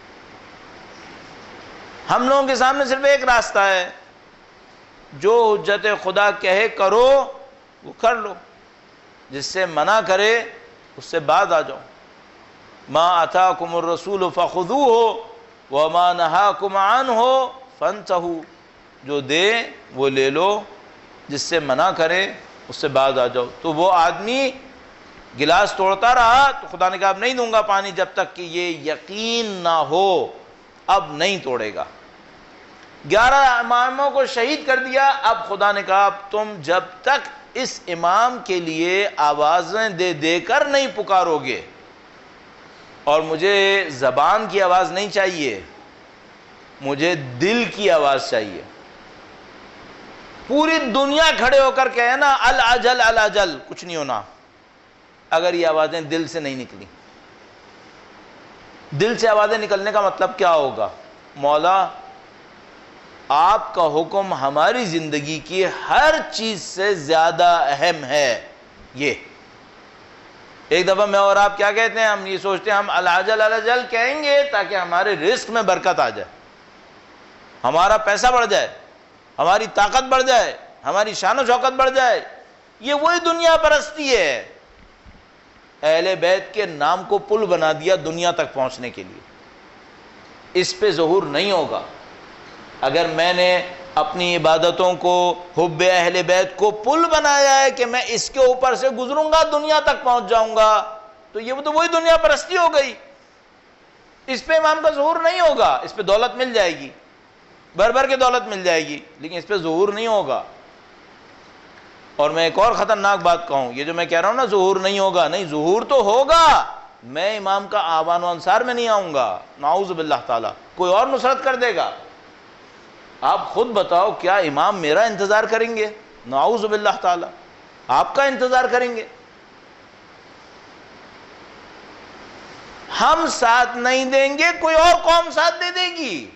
ہم لوگوں کے سامنے صرف ایک راستہ ہے، جو حجت خدا کہے کرو وہ کر لو، جس سے منع کرے اس سے بعد آ جاؤ. ما آتاکم الرسول فخذوہ وما نہاکم عنہ فانتہوا. جو دے وہ لے لو، جس سے منع کرے اس سے بعد آ جاؤ. تو وہ آدمی گلاس توڑتا رہا تو خدا نے کہا اب نہیں دوں گا پانی جب تک کہ یہ یقین نہ ہو. اب نہیں توڑے گا. گیارہ اماموں کو شہید کر دیا. اب خدا نے کہا اب تم جب تک اس امام کے لیے آوازیں دے دے کر نہیں پکارو گے، اور مجھے زبان کی آواز نہیں چاہیے، مجھے دل کی آواز چاہیے. پوری دنیا کھڑے ہو کر کہے نا الاجل الاجل، کچھ نہیں ہونا اگر یہ آوازیں دل سے نہیں نکلی. دل سے آوازیں نکلنے کا مطلب کیا ہوگا؟ مولا آپ کا حکم ہماری زندگی کی ہر چیز سے زیادہ اہم ہے. یہ ایک دفعہ میں اور آپ کیا کہتے ہیں؟ ہم یہ سوچتے ہیں ہم الاجل الاجل کہیں گے تاکہ ہمارے رزق میں برکت آ جائے، ہمارا پیسہ بڑھ جائے، ہماری طاقت بڑھ جائے، ہماری شان و شوکت بڑھ جائے. یہ وہی دنیا پرستی ہے. اہل بیت کے نام کو پل بنا دیا دنیا تک پہنچنے کے لیے. اس پہ ظہور نہیں ہوگا. اگر میں نے اپنی عبادتوں کو، حب اہل بیت کو پل بنایا ہے کہ میں اس کے اوپر سے گزروں گا دنیا تک پہنچ جاؤں گا، تو یہ تو وہی دنیا پرستی ہو گئی. اس پہ امام کا ظہور نہیں ہوگا. اس پہ دولت مل جائے گی، بھر بھر کے دولت مل جائے گی، لیکن اس پہ ظہور نہیں ہوگا. اور میں ایک اور خطرناک بات کہوں، یہ جو میں کہہ رہا ہوں نا ظہور نہیں ہوگا، نہیں، ظہور تو ہوگا. میں امام کا آوان و انصار میں نہیں آؤں گا، نعوذ باللہ تعالی. کوئی اور نصرت کر دے گا. آپ خود بتاؤ کیا امام میرا انتظار کریں گے؟ نعوذ باللہ تعالی. آپ کا انتظار کریں گے. ہم ساتھ نہیں دیں گے، کوئی اور قوم ساتھ دے دے گی.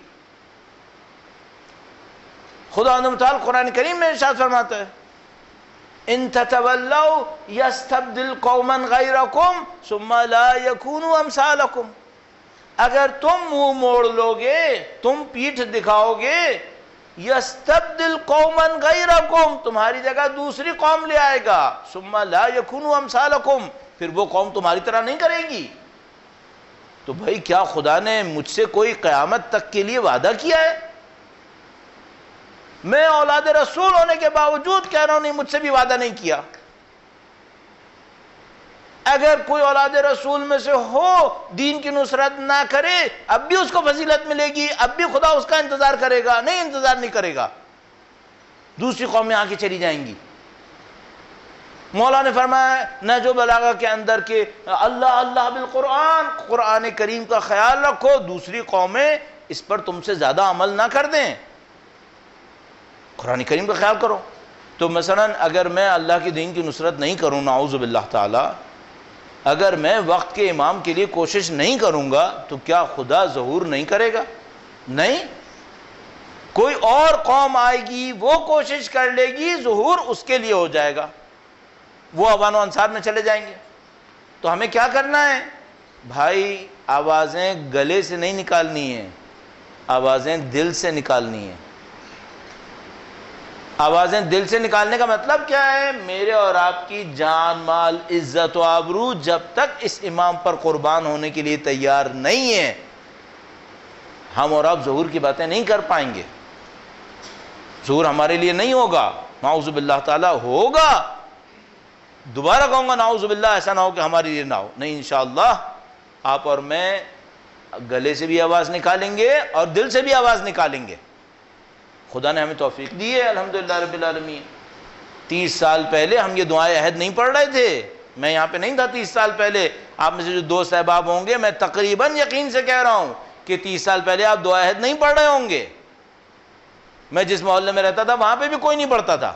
خدا متعال قرآن کریم میں ارشاد فرماتا ہے ان تتولوا یستبدل قوما غیرکم ثم لا یکونوا امثالکم. اگر تم منہ موڑ لو گے، تم پیٹھ دکھاؤ گے، یستبدل قوما غیرکم، تمہاری جگہ دوسری قوم لے آئے گا. ثم لا یکونوا امثالکم، پھر وہ قوم تمہاری طرح نہیں کرے گی. تو بھائی کیا خدا نے مجھ سے کوئی قیامت تک کے لیے وعدہ کیا ہے؟ میں اولاد رسول ہونے کے باوجود کہہ رہا ہوں نہیں، مجھ سے بھی وعدہ نہیں کیا. اگر کوئی اولاد رسول میں سے ہو دین کی نصرت نہ کرے، اب بھی اس کو فضیلت ملے گی، اب بھی خدا اس کا انتظار کرے گا. نہیں، انتظار نہیں کرے گا. دوسری قومیں آ کے چلی جائیں گی. مولا نے فرمایا نہج البلاغہ کے اندر کہ اللہ اللہ بالقرآن، قرآن کریم کا خیال رکھو، دوسری قومیں اس پر تم سے زیادہ عمل نہ کر دیں، قرآن کریم کا خیال کرو. تو مثلا اگر میں اللہ کے دین کی نصرت نہیں کروں، نعوذ باللہ تعالی، اگر میں وقت کے امام کے لیے کوشش نہیں کروں گا تو کیا خدا ظہور نہیں کرے گا؟ نہیں، کوئی اور قوم آئے گی، وہ کوشش کر لے گی، ظہور اس کے لیے ہو جائے گا، وہ اوان و انصار میں چلے جائیں گے. تو ہمیں کیا کرنا ہے بھائی؟ آوازیں گلے سے نہیں نکالنی ہیں، آوازیں دل سے نکالنی ہیں. آوازیں دل سے نکالنے کا مطلب کیا ہے؟ میرے اور آپ کی جان، مال، عزت و آبرو جب تک اس امام پر قربان ہونے کے لیے تیار نہیں ہے، ہم اور آپ ظہور کی باتیں نہیں کر پائیں گے. ظہور ہمارے لیے نہیں ہوگا. نعوذ باللہ تعالی ہوگا، دوبارہ کہوں گا نعوذ باللہ، ایسا نہ ہو کہ ہمارے لیے نہ ہو. نہیں، انشاءاللہ آپ اور میں گلے سے بھی آواز نکالیں گے اور دل سے بھی آواز نکالیں گے. خدا نے ہمیں توفیق دی ہے الحمدللہ رب العالمین۔ تیس سال پہلے ہم یہ دعائے عہد نہیں پڑھ رہے تھے، میں یہاں پہ نہیں تھا تیس سال پہلے، آپ میں سے جو دوست احباب ہوں گے میں تقریباً یقین سے کہہ رہا ہوں کہ تیس سال پہلے آپ دعائے عہد نہیں پڑھ رہے ہوں گے۔ میں جس محلے میں رہتا تھا وہاں پہ بھی کوئی نہیں پڑھتا تھا۔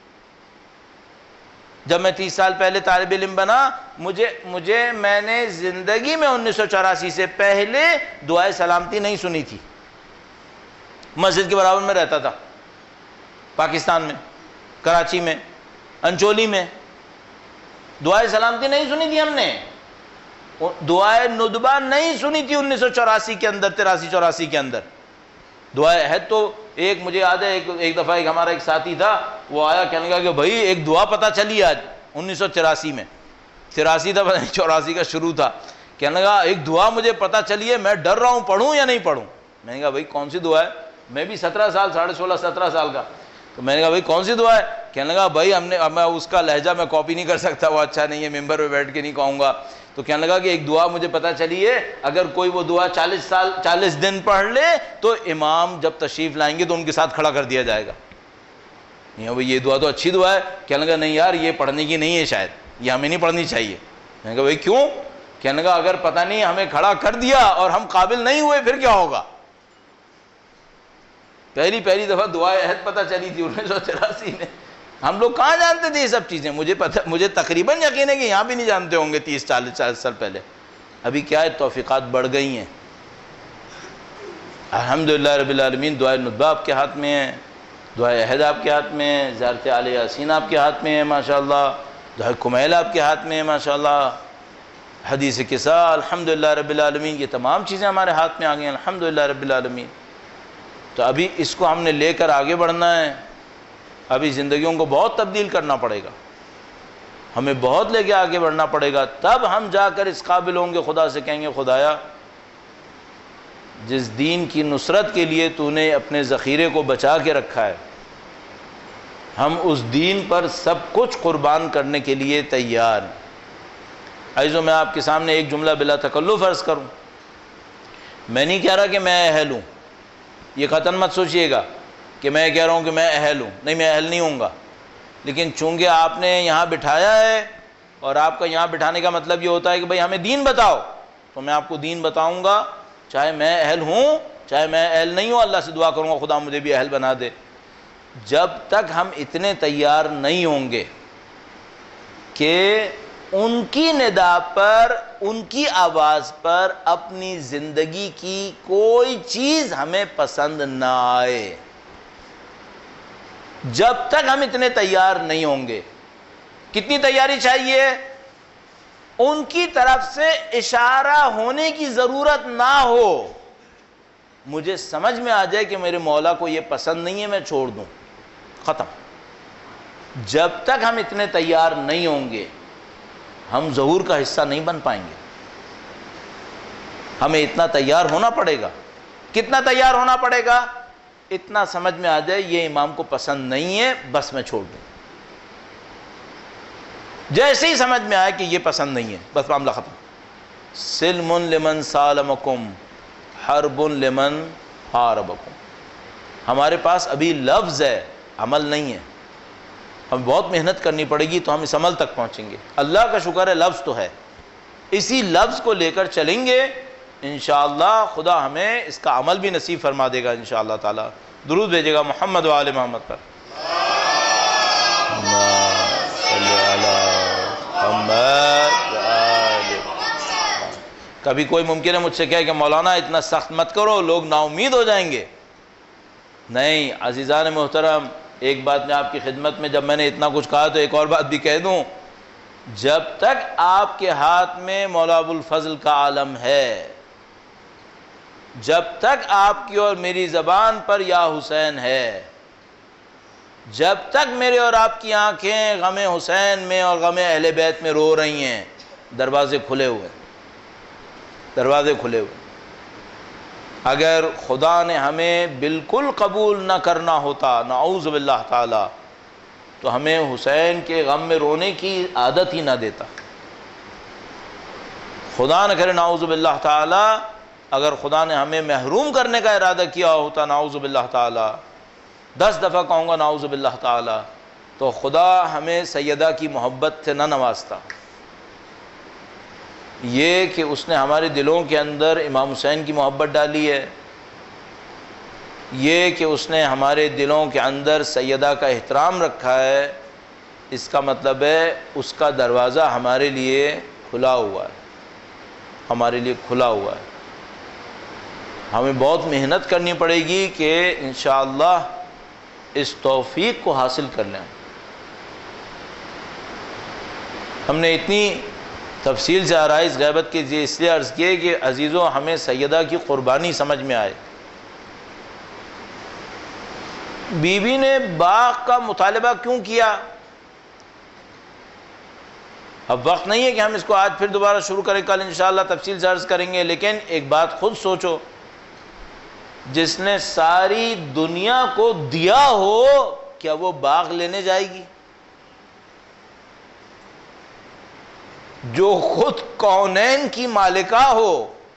جب میں تیس سال پہلے طالب علم بنا، مجھے مجھے میں نے زندگی میں انیس سو چوراسی سے پہلے دعائے سلامتی نہیں سنی تھی۔ مسجد کے برابر میں رہتا تھا، پاکستان میں، کراچی میں، انچولی میں، دعائے سلامتی نہیں سنی تھی ہم نے، دعائے ندبہ نہیں سنی تھی انیس سو چوراسی کے اندر، تراسی چوراسی کے اندر۔ دعائے عہد تو ایک مجھے یاد ہے، ایک ایک دفعہ ایک ہمارا ایک ساتھی تھا، وہ آیا کہنے لگا کہ بھائی ایک دعا پتہ چلی آج انیس سو چوراسی میں، تراسی تھا پتہ نہیں چوراسی کا شروع تھا، کہنے لگا ایک دعا مجھے پتہ چلی ہے، میں ڈر رہا ہوں پڑھوں یا نہیں پڑھوں۔ میں نے کہا بھائی کون سی دعا ہے؟ میں بھی سترہ سال ساڑھے سولہ سترہ سال کا، تو میں نے کہا بھائی کون سی دعا ہے؟ کہنے لگا بھائی ہم نے، میں اس کا لہجہ میں کاپی نہیں کر سکتا، وہ اچھا نہیں ہے، ممبر پہ بیٹھ کے نہیں کہوں گا، تو کہنے لگا کہ ایک دعا مجھے پتہ چلی ہے، اگر کوئی وہ دعا چالیس سال چالیس دن پڑھ لے تو امام جب تشریف لائیں گے تو ان کے ساتھ کھڑا کر دیا جائے گا۔ یہ دعا تو اچھی دعا ہے۔ کہنے لگا نہیں یار یہ پڑھنے کی نہیں ہے، شاید یہ ہمیں نہیں پڑھنی چاہیے۔ میں نے کہا بھائی کیوں؟ کہنے لگا اگر پتہ نہیں ہمیں کھڑا کر دیا اور ہم قابل نہیں ہوئے پھر کیا ہوگا؟ پہلی پہلی دفعہ دعائے عہد پتہ چلی تھی انیس سو چوراسی میں۔ ہم لوگ کہاں جانتے تھے یہ سب چیزیں؟ مجھے پتہ، مجھے تقریباً یقین ہے کہ یہاں بھی نہیں جانتے ہوں گے تیس چالیس چالیس سال پہلے۔ ابھی کیا ہے، توفیقات بڑھ گئی ہیں الحمدللہ رب العالمین۔ دعائے ندبہ آپ کے ہاتھ میں ہے، دعائے عہد آپ کے ہاتھ میں ہے، زیارت آل یاسین آپ کے ہاتھ میں ہے ماشاءاللہ، دعائے کمیل آپ کے ہاتھ میں ہے ماشاءاللہ، حدیث قصہ الحمدللہ رب العالمین، یہ تمام چیزیں ہمارے ہاتھ میں آ گئی ہیں الحمدللہ رب العالمین۔ تو ابھی اس کو ہم نے لے کر آگے بڑھنا ہے، ابھی زندگیوں کو بہت تبدیل کرنا پڑے گا، ہمیں بہت لے کے آگے بڑھنا پڑے گا، تب ہم جا کر اس قابل ہوں گے خدا سے کہیں گے خدایا جس دین کی نصرت کے لیے تو نے اپنے ذخیرے کو بچا کے رکھا ہے، ہم اس دین پر سب کچھ قربان کرنے کے لیے تیار ہیں۔ عزیزو میں آپ کے سامنے ایک جملہ بلا تکلف عرض کروں، میں نہیں کہہ رہا کہ میں اہل ہوں، یہ قطعاً مت سوچئے گا کہ میں کہہ رہا ہوں کہ میں اہل ہوں، نہیں میں اہل نہیں ہوں گا، لیکن چونکہ آپ نے یہاں بٹھایا ہے اور آپ کا یہاں بٹھانے کا مطلب یہ ہوتا ہے کہ بھئی ہمیں دین بتاؤ، تو میں آپ کو دین بتاؤں گا، چاہے میں اہل ہوں چاہے میں اہل نہیں ہوں، اللہ سے دعا کروں گا خدا مجھے بھی اہل بنا دے۔ جب تک ہم اتنے تیار نہیں ہوں گے کہ ان کی ندا پر، ان کی آواز پر اپنی زندگی کی کوئی چیز ہمیں پسند نہ آئے، جب تک ہم اتنے تیار نہیں ہوں گے، کتنی تیاری چاہیے؟ ان کی طرف سے اشارہ ہونے کی ضرورت نہ ہو، مجھے سمجھ میں آ جائے کہ میرے مولا کو یہ پسند نہیں ہے میں چھوڑ دوں، ختم۔ جب تک ہم اتنے تیار نہیں ہوں گے ہم ظہور کا حصہ نہیں بن پائیں گے۔ ہمیں اتنا تیار ہونا پڑے گا۔ کتنا تیار ہونا پڑے گا؟ اتنا سمجھ میں آ جائے یہ امام کو پسند نہیں ہے بس میں چھوڑ دوں، جیسے ہی سمجھ میں آئے کہ یہ پسند نہیں ہے بس معاملہ ختم۔ سلم لمن سالمکم حرب لمن حاربکم۔ ہمارے پاس ابھی لفظ ہے، عمل نہیں ہے، ہمیں بہت محنت کرنی پڑے گی تو ہم اس عمل تک پہنچیں گے۔ اللہ کا شکر ہے لفظ تو ہے، اسی لفظ کو لے کر چلیں گے انشاءاللہ خدا ہمیں اس کا عمل بھی نصیب فرما دے گا انشاءاللہ تعالی۔ درود بھیجے گا محمد و آل محمد پر۔ کبھی کوئی ممکن ہے مجھ سے کہے کہ مولانا اتنا سخت مت کرو لوگ نا امید ہو جائیں گے۔ نہیں عزیزان محترم، ایک بات میں آپ کی خدمت میں، جب میں نے اتنا کچھ کہا تو ایک اور بات بھی کہہ دوں، جب تک آپ کے ہاتھ میں مولا ابو الفضل کا عالم ہے، جب تک آپ کی اور میری زبان پر یا حسین ہے، جب تک میرے اور آپ کی آنکھیں غم حسین میں اور غم اہل بیت میں رو رہی ہیں، دروازے کھلے ہوئے، دروازے کھلے ہوئے۔ اگر خدا نے ہمیں بالکل قبول نہ کرنا ہوتا نعوذ باللہ تعالی، تو ہمیں حسین کے غم میں رونے کی عادت ہی نہ دیتا۔ خدا نہ کرے نعوذ باللہ تعالی، اگر خدا نے ہمیں محروم کرنے کا ارادہ کیا ہوتا نعوذ باللہ تعالی، دس دفعہ کہوں گا نعوذ باللہ تعالی، تو خدا ہمیں سیدہ کی محبت سے نہ نوازتا۔ یہ کہ اس نے ہمارے دلوں کے اندر امام حسین کی محبت ڈالی ہے، یہ کہ اس نے ہمارے دلوں کے اندر سیدہ کا احترام رکھا ہے، اس کا مطلب ہے اس کا دروازہ ہمارے لیے کھلا ہوا ہے، ہمارے لیے کھلا ہوا ہے۔ ہمیں بہت محنت کرنی پڑے گی کہ انشاءاللہ اس توفیق کو حاصل کر لیں۔ ہم نے اتنی تفصیل سے آرائز غیبت کے لیے اس لیے عرض کیے کہ عزیزوں ہمیں سیدہ کی قربانی سمجھ میں آئے۔ بی بی نے باغ کا مطالبہ کیوں کیا؟ اب وقت نہیں ہے کہ ہم اس کو آج پھر دوبارہ شروع کریں، کل انشاءاللہ تفصیل سے عرض کریں گے، لیکن ایک بات خود سوچو، جس نے ساری دنیا کو دیا ہو کیا وہ باغ لینے جائے گی؟ جو خود کونین کی مالکہ ہو،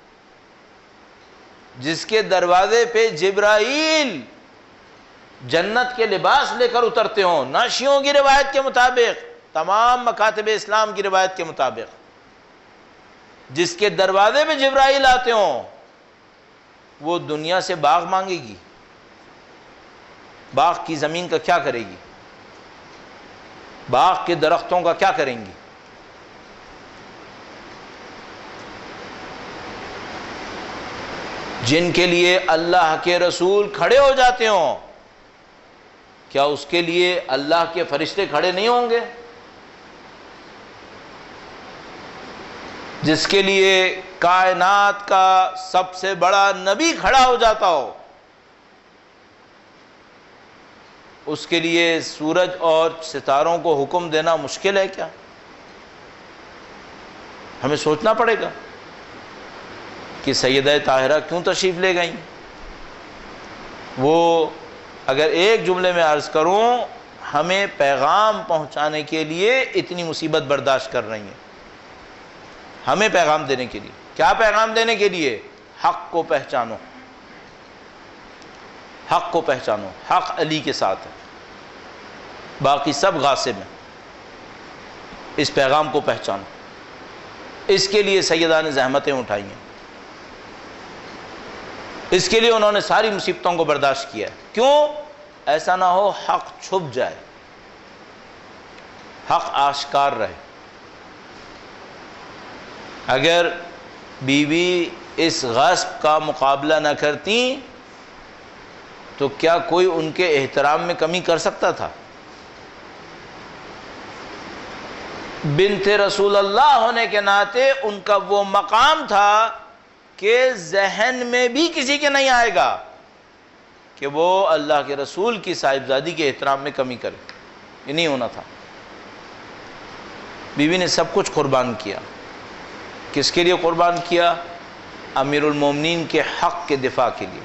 جس کے دروازے پہ جبرائیل جنت کے لباس لے کر اترتے ہوں، نہ شیعوں کی روایت کے مطابق، تمام مکاتب اسلام کی روایت کے مطابق، جس کے دروازے پہ جبرائیل آتے ہوں، وہ دنیا سے باغ مانگے گی؟ باغ کی زمین کا کیا کرے گی؟ باغ کے درختوں کا کیا کریں گی؟ جن کے لیے اللہ کے رسول کھڑے ہو جاتے ہوں، کیا اس کے لیے اللہ کے فرشتے کھڑے نہیں ہوں گے؟ جس کے لیے کائنات کا سب سے بڑا نبی کھڑا ہو جاتا ہو، اس کے لیے سورج اور ستاروں کو حکم دینا مشکل ہے کیا؟ ہمیں سوچنا پڑے گا کہ سیدہ طاہرہ کیوں تشریف لے گئیں۔ وہ اگر ایک جملے میں عرض کروں، ہمیں پیغام پہنچانے کے لیے اتنی مصیبت برداشت کر رہی ہیں، ہمیں پیغام دینے کے لیے۔ کیا پیغام دینے کے لیے؟ حق کو پہچانو، حق کو پہچانو، حق علی کے ساتھ ہے، باقی سب غاصب ہیں، اس پیغام کو پہچانو۔ اس کے لیے سیدہ نے زحمتیں اٹھائی ہیں، اس کے لیے انہوں نے ساری مصیبتوں کو برداشت کیا ہے۔ کیوں؟ ایسا نہ ہو حق چھپ جائے، حق آشکار رہے۔ اگر بی بی اس غصب کا مقابلہ نہ کرتی تو کیا کوئی ان کے احترام میں کمی کر سکتا تھا؟ بنت رسول اللہ ہونے کے ناطے ان کا وہ مقام تھا کہ ذہن میں بھی کسی کے نہیں آئے گا کہ وہ اللہ کے رسول کی صاحبزادی کے احترام میں کمی کرے، یہ نہیں ہونا تھا۔ بی بی نے سب کچھ قربان کیا۔ کس کے لیے قربان کیا؟ امیر المومنین کے حق کے دفاع کے لیے،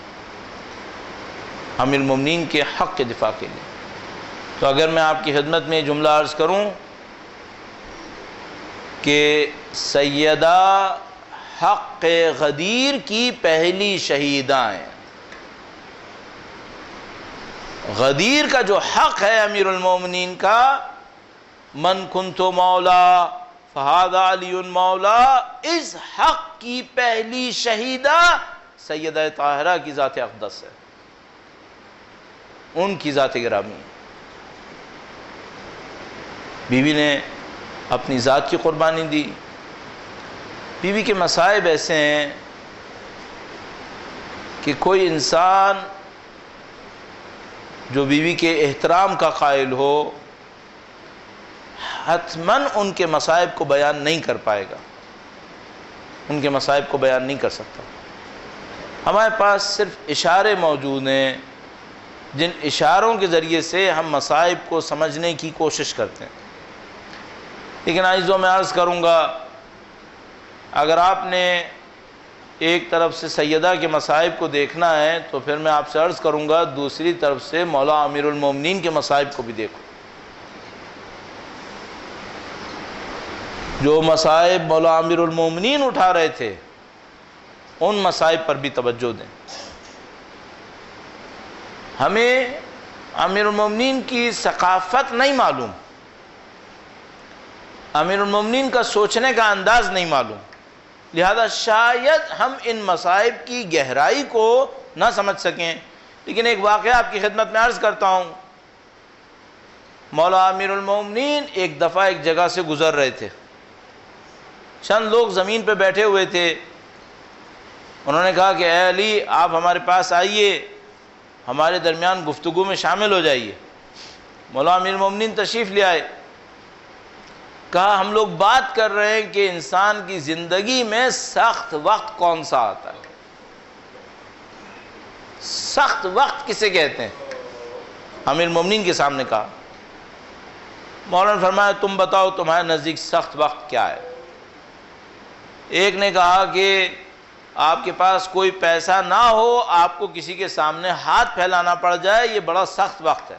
امیر المومنین کے حق کے دفاع کے لیے۔ تو اگر میں آپ کی خدمت میں جملہ عرض کروں کہ سیدہ حق غدیر کی پہلی شہیدہ ہیں، غدیر کا جو حق ہے امیر المومنین کا، من کنت مولا فہذا علی مولا، اس حق کی پہلی شہیدہ سیدہ طاہرہ کی ذات اقدس ہے، ان کی ذات گرامی ہے۔ بی بی نے اپنی ذات کی قربانی دی۔ بی بی کے مصائب ایسے ہیں کہ کوئی انسان جو بی بی کے احترام کا قائل ہو حتماً ان کے مصائب کو بیان نہیں کر پائے گا، ان کے مصائب کو بیان نہیں کر سکتا۔ ہمارے پاس صرف اشارے موجود ہیں، جن اشاروں کے ذریعے سے ہم مصائب کو سمجھنے کی کوشش کرتے ہیں۔ لیکن عزیزوں میں عرض کروں گا، اگر آپ نے ایک طرف سے سیدہ کے مصائب کو دیکھنا ہے تو پھر میں آپ سے عرض کروں گا دوسری طرف سے مولا امیر المومنین کے مصائب کو بھی دیکھو۔ جو مصائب مولا امیر المومنین اٹھا رہے تھے ان مصائب پر بھی توجہ دیں۔ ہمیں امیر المومنین کی ثقافت نہیں معلوم، امیر المومنین کا سوچنے کا انداز نہیں معلوم، لہذا شاید ہم ان مصائب کی گہرائی کو نہ سمجھ سکیں۔ لیکن ایک واقعہ آپ کی خدمت میں عرض کرتا ہوں۔ مولا امیر المومنین ایک دفعہ ایک جگہ سے گزر رہے تھے، چند لوگ زمین پہ بیٹھے ہوئے تھے، انہوں نے کہا کہ اے علی آپ ہمارے پاس آئیے، ہمارے درمیان گفتگو میں شامل ہو جائیے۔ مولا امیر المومنین تشریف لے آئے، کہا ہم لوگ بات کر رہے ہیں کہ انسان کی زندگی میں سخت وقت کون سا آتا ہے، سخت وقت کسے کہتے ہیں؟ امیر المومنین کے سامنے کہا۔ مولانا نے فرمایا تم بتاؤ تمہارے نزدیک سخت وقت کیا ہے؟ ایک نے کہا کہ آپ کے پاس کوئی پیسہ نہ ہو، آپ کو کسی کے سامنے ہاتھ پھیلانا پڑ جائے، یہ بڑا سخت وقت ہے۔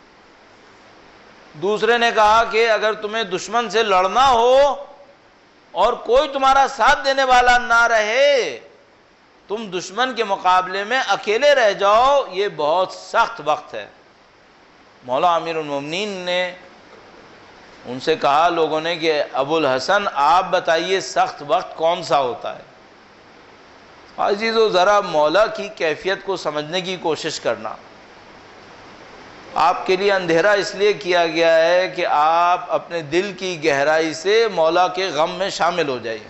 دوسرے نے کہا کہ اگر تمہیں دشمن سے لڑنا ہو اور کوئی تمہارا ساتھ دینے والا نہ رہے، تم دشمن کے مقابلے میں اکیلے رہ جاؤ، یہ بہت سخت وقت ہے۔ مولا امیر المومنین نے ان سے کہا لوگوں نے کہ ابو الحسن آپ بتائیے سخت وقت کون سا ہوتا ہے؟ عزیزو ذرا مولا کی کیفیت کو سمجھنے کی کوشش کرنا۔ آپ کے لیے اندھیرا اس لیے کیا گیا ہے کہ آپ اپنے دل کی گہرائی سے مولا کے غم میں شامل ہو جائیں۔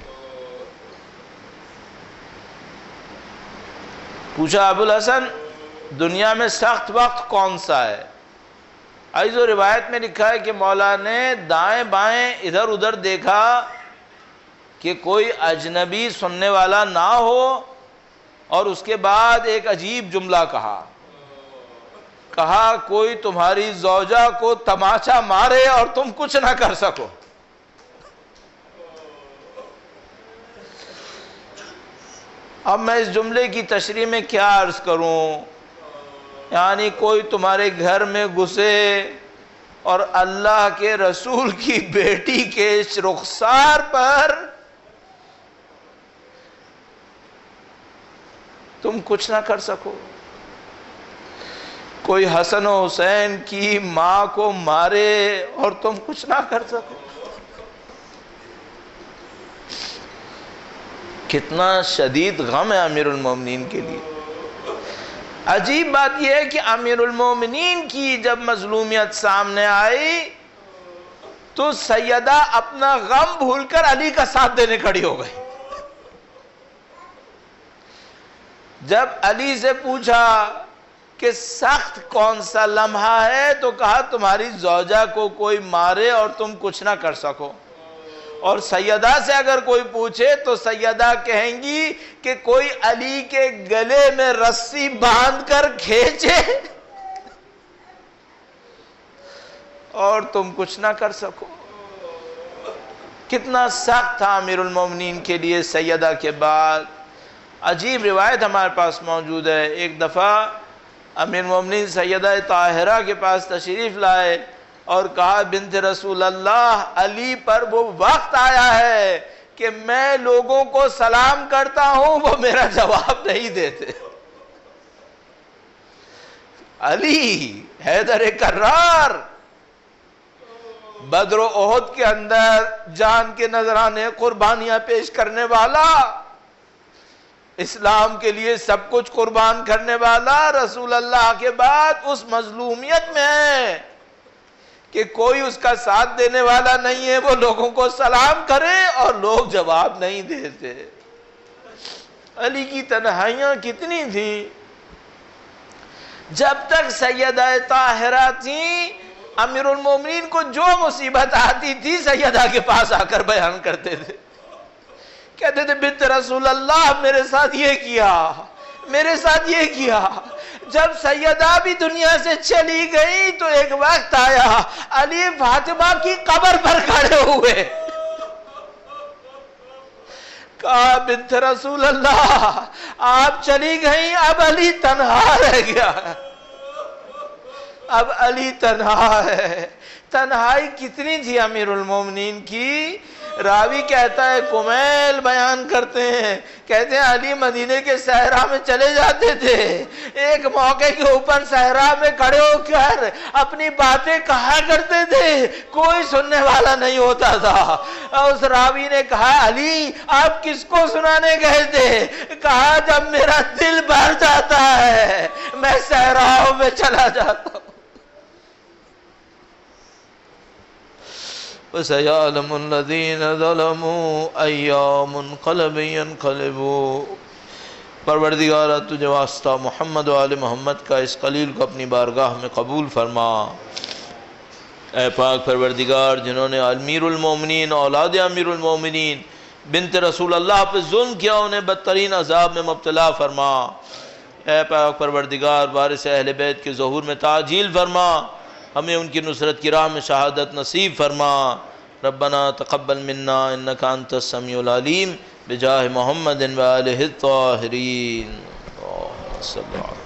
پوچھا ابو الحسن دنیا میں سخت وقت کون سا ہے؟ عزیزو روایت میں لکھا ہے کہ مولا نے دائیں بائیں ادھر ادھر دیکھا کہ کوئی اجنبی سننے والا نہ ہو، اور اس کے بعد ایک عجیب جملہ کہا کہا کوئی تمہاری زوجہ کو تماچا مارے اور تم کچھ نہ کر سکو۔ اب میں اس جملے کی تشریح میں کیا عرض کروں؟ یعنی کوئی تمہارے گھر میں گھسے اور اللہ کے رسول کی بیٹی کے رخسار پر تم کچھ نہ کر سکو، کوئی حسن و حسین کی ماں کو مارے اور تم کچھ نہ کر سکو۔ کتنا شدید غم ہے امیر المومنین کے لیے۔ عجیب بات یہ ہے کہ امیر المومنین کی جب مظلومیت سامنے آئی تو سیدہ اپنا غم بھول کر علی کا ساتھ دینے کھڑی ہو گئی۔ جب علی سے پوچھا کہ سخت کون سا لمحہ ہے تو کہا تمہاری زوجہ کو کوئی مارے اور تم کچھ نہ کر سکو، اور سیدہ سے اگر کوئی پوچھے تو سیدہ کہیں گی کہ کوئی علی کے گلے میں رسی باندھ کر کھینچے اور تم کچھ نہ کر سکو۔ کتنا سخت تھا امیر المومنین کے لیے سیدہ کے بعد۔ عجیب روایت ہمارے پاس موجود ہے، ایک دفعہ امیر المومنین سیدہ طاہرہ کے پاس تشریف لائے اور کہا بنت رسول اللہ علی پر وہ وقت آیا ہے کہ میں لوگوں کو سلام کرتا ہوں وہ میرا جواب نہیں دیتے۔ علی حیدر کرار بدر و احد کے اندر جان کے نذرانے قربانیاں پیش کرنے والا، اسلام کے لیے سب کچھ قربان کرنے والا، رسول اللہ کے بعد اس مظلومیت میں ہے کہ کوئی اس کا ساتھ دینے والا نہیں ہے، وہ لوگوں کو سلام کرے اور لوگ جواب نہیں دیتے۔ علی کی تنہائیاں کتنی تھیں۔ جب تک سیدہ طاہرہ تھیں امیر المومنین کو جو مصیبت آتی تھی سیدہ کے پاس آ کر بیان کرتے تھے، کہتے تھے بنت رسول اللہ میرے ساتھ یہ کیا، میرے ساتھ یہ کیا۔ جب سیدہ بھی دنیا سے چلی گئی تو ایک وقت آیا علی فاطمہ کی قبر پر کھڑے ہوئے، کہا بنت رسول اللہ آپ چلی گئی، اب علی تنہا رہ گیا، اب علی تنہا ہے۔ تنہائی کتنی تھی امیر المومنین کی؟ راوی کہتا ہے کمیل بیان کرتے ہیں، کہتے ہیں علی مدینے کے صحرا میں چلے جاتے تھے، ایک موقع کے اوپر صحرا میں کھڑے ہو کر اپنی باتیں کہا کرتے تھے، کوئی سننے والا نہیں ہوتا تھا۔ اس راوی نے کہا علی آپ کس کو سنانے گئے تھے؟ کہا جب میرا دل بھر جاتا ہے میں صحراؤں میں چلا جاتا ہوں۔ وَسَيَعْلَمُ الَّذِينَ ظَلَمُوا أَيَّا مُنْقَلَبٍ يَنْقَلِبُونَ۔ پروردگارہ تجھے واسطہ محمد و آل محمد کا اس قلیل کو اپنی بارگاہ میں قبول فرما۔ اے پاک پروردگار جنہوں نے امیر المومنین اولاد امیر المومنین بنت رسول اللہ پہ ظلم کیا انہیں بدترین عذاب میں مبتلا فرما۔ اے پاک پروردگار وارث اہل بیت کے ظہور میں تعجیل فرما، ہمیں ان کی نصرت کی راہ میں شہادت نصیب فرما۔ ربنا تقبل منا انک انت السمیع العلیم بجاہ محمد و آلہ الطاہرین۔ اللہم صلی اللہ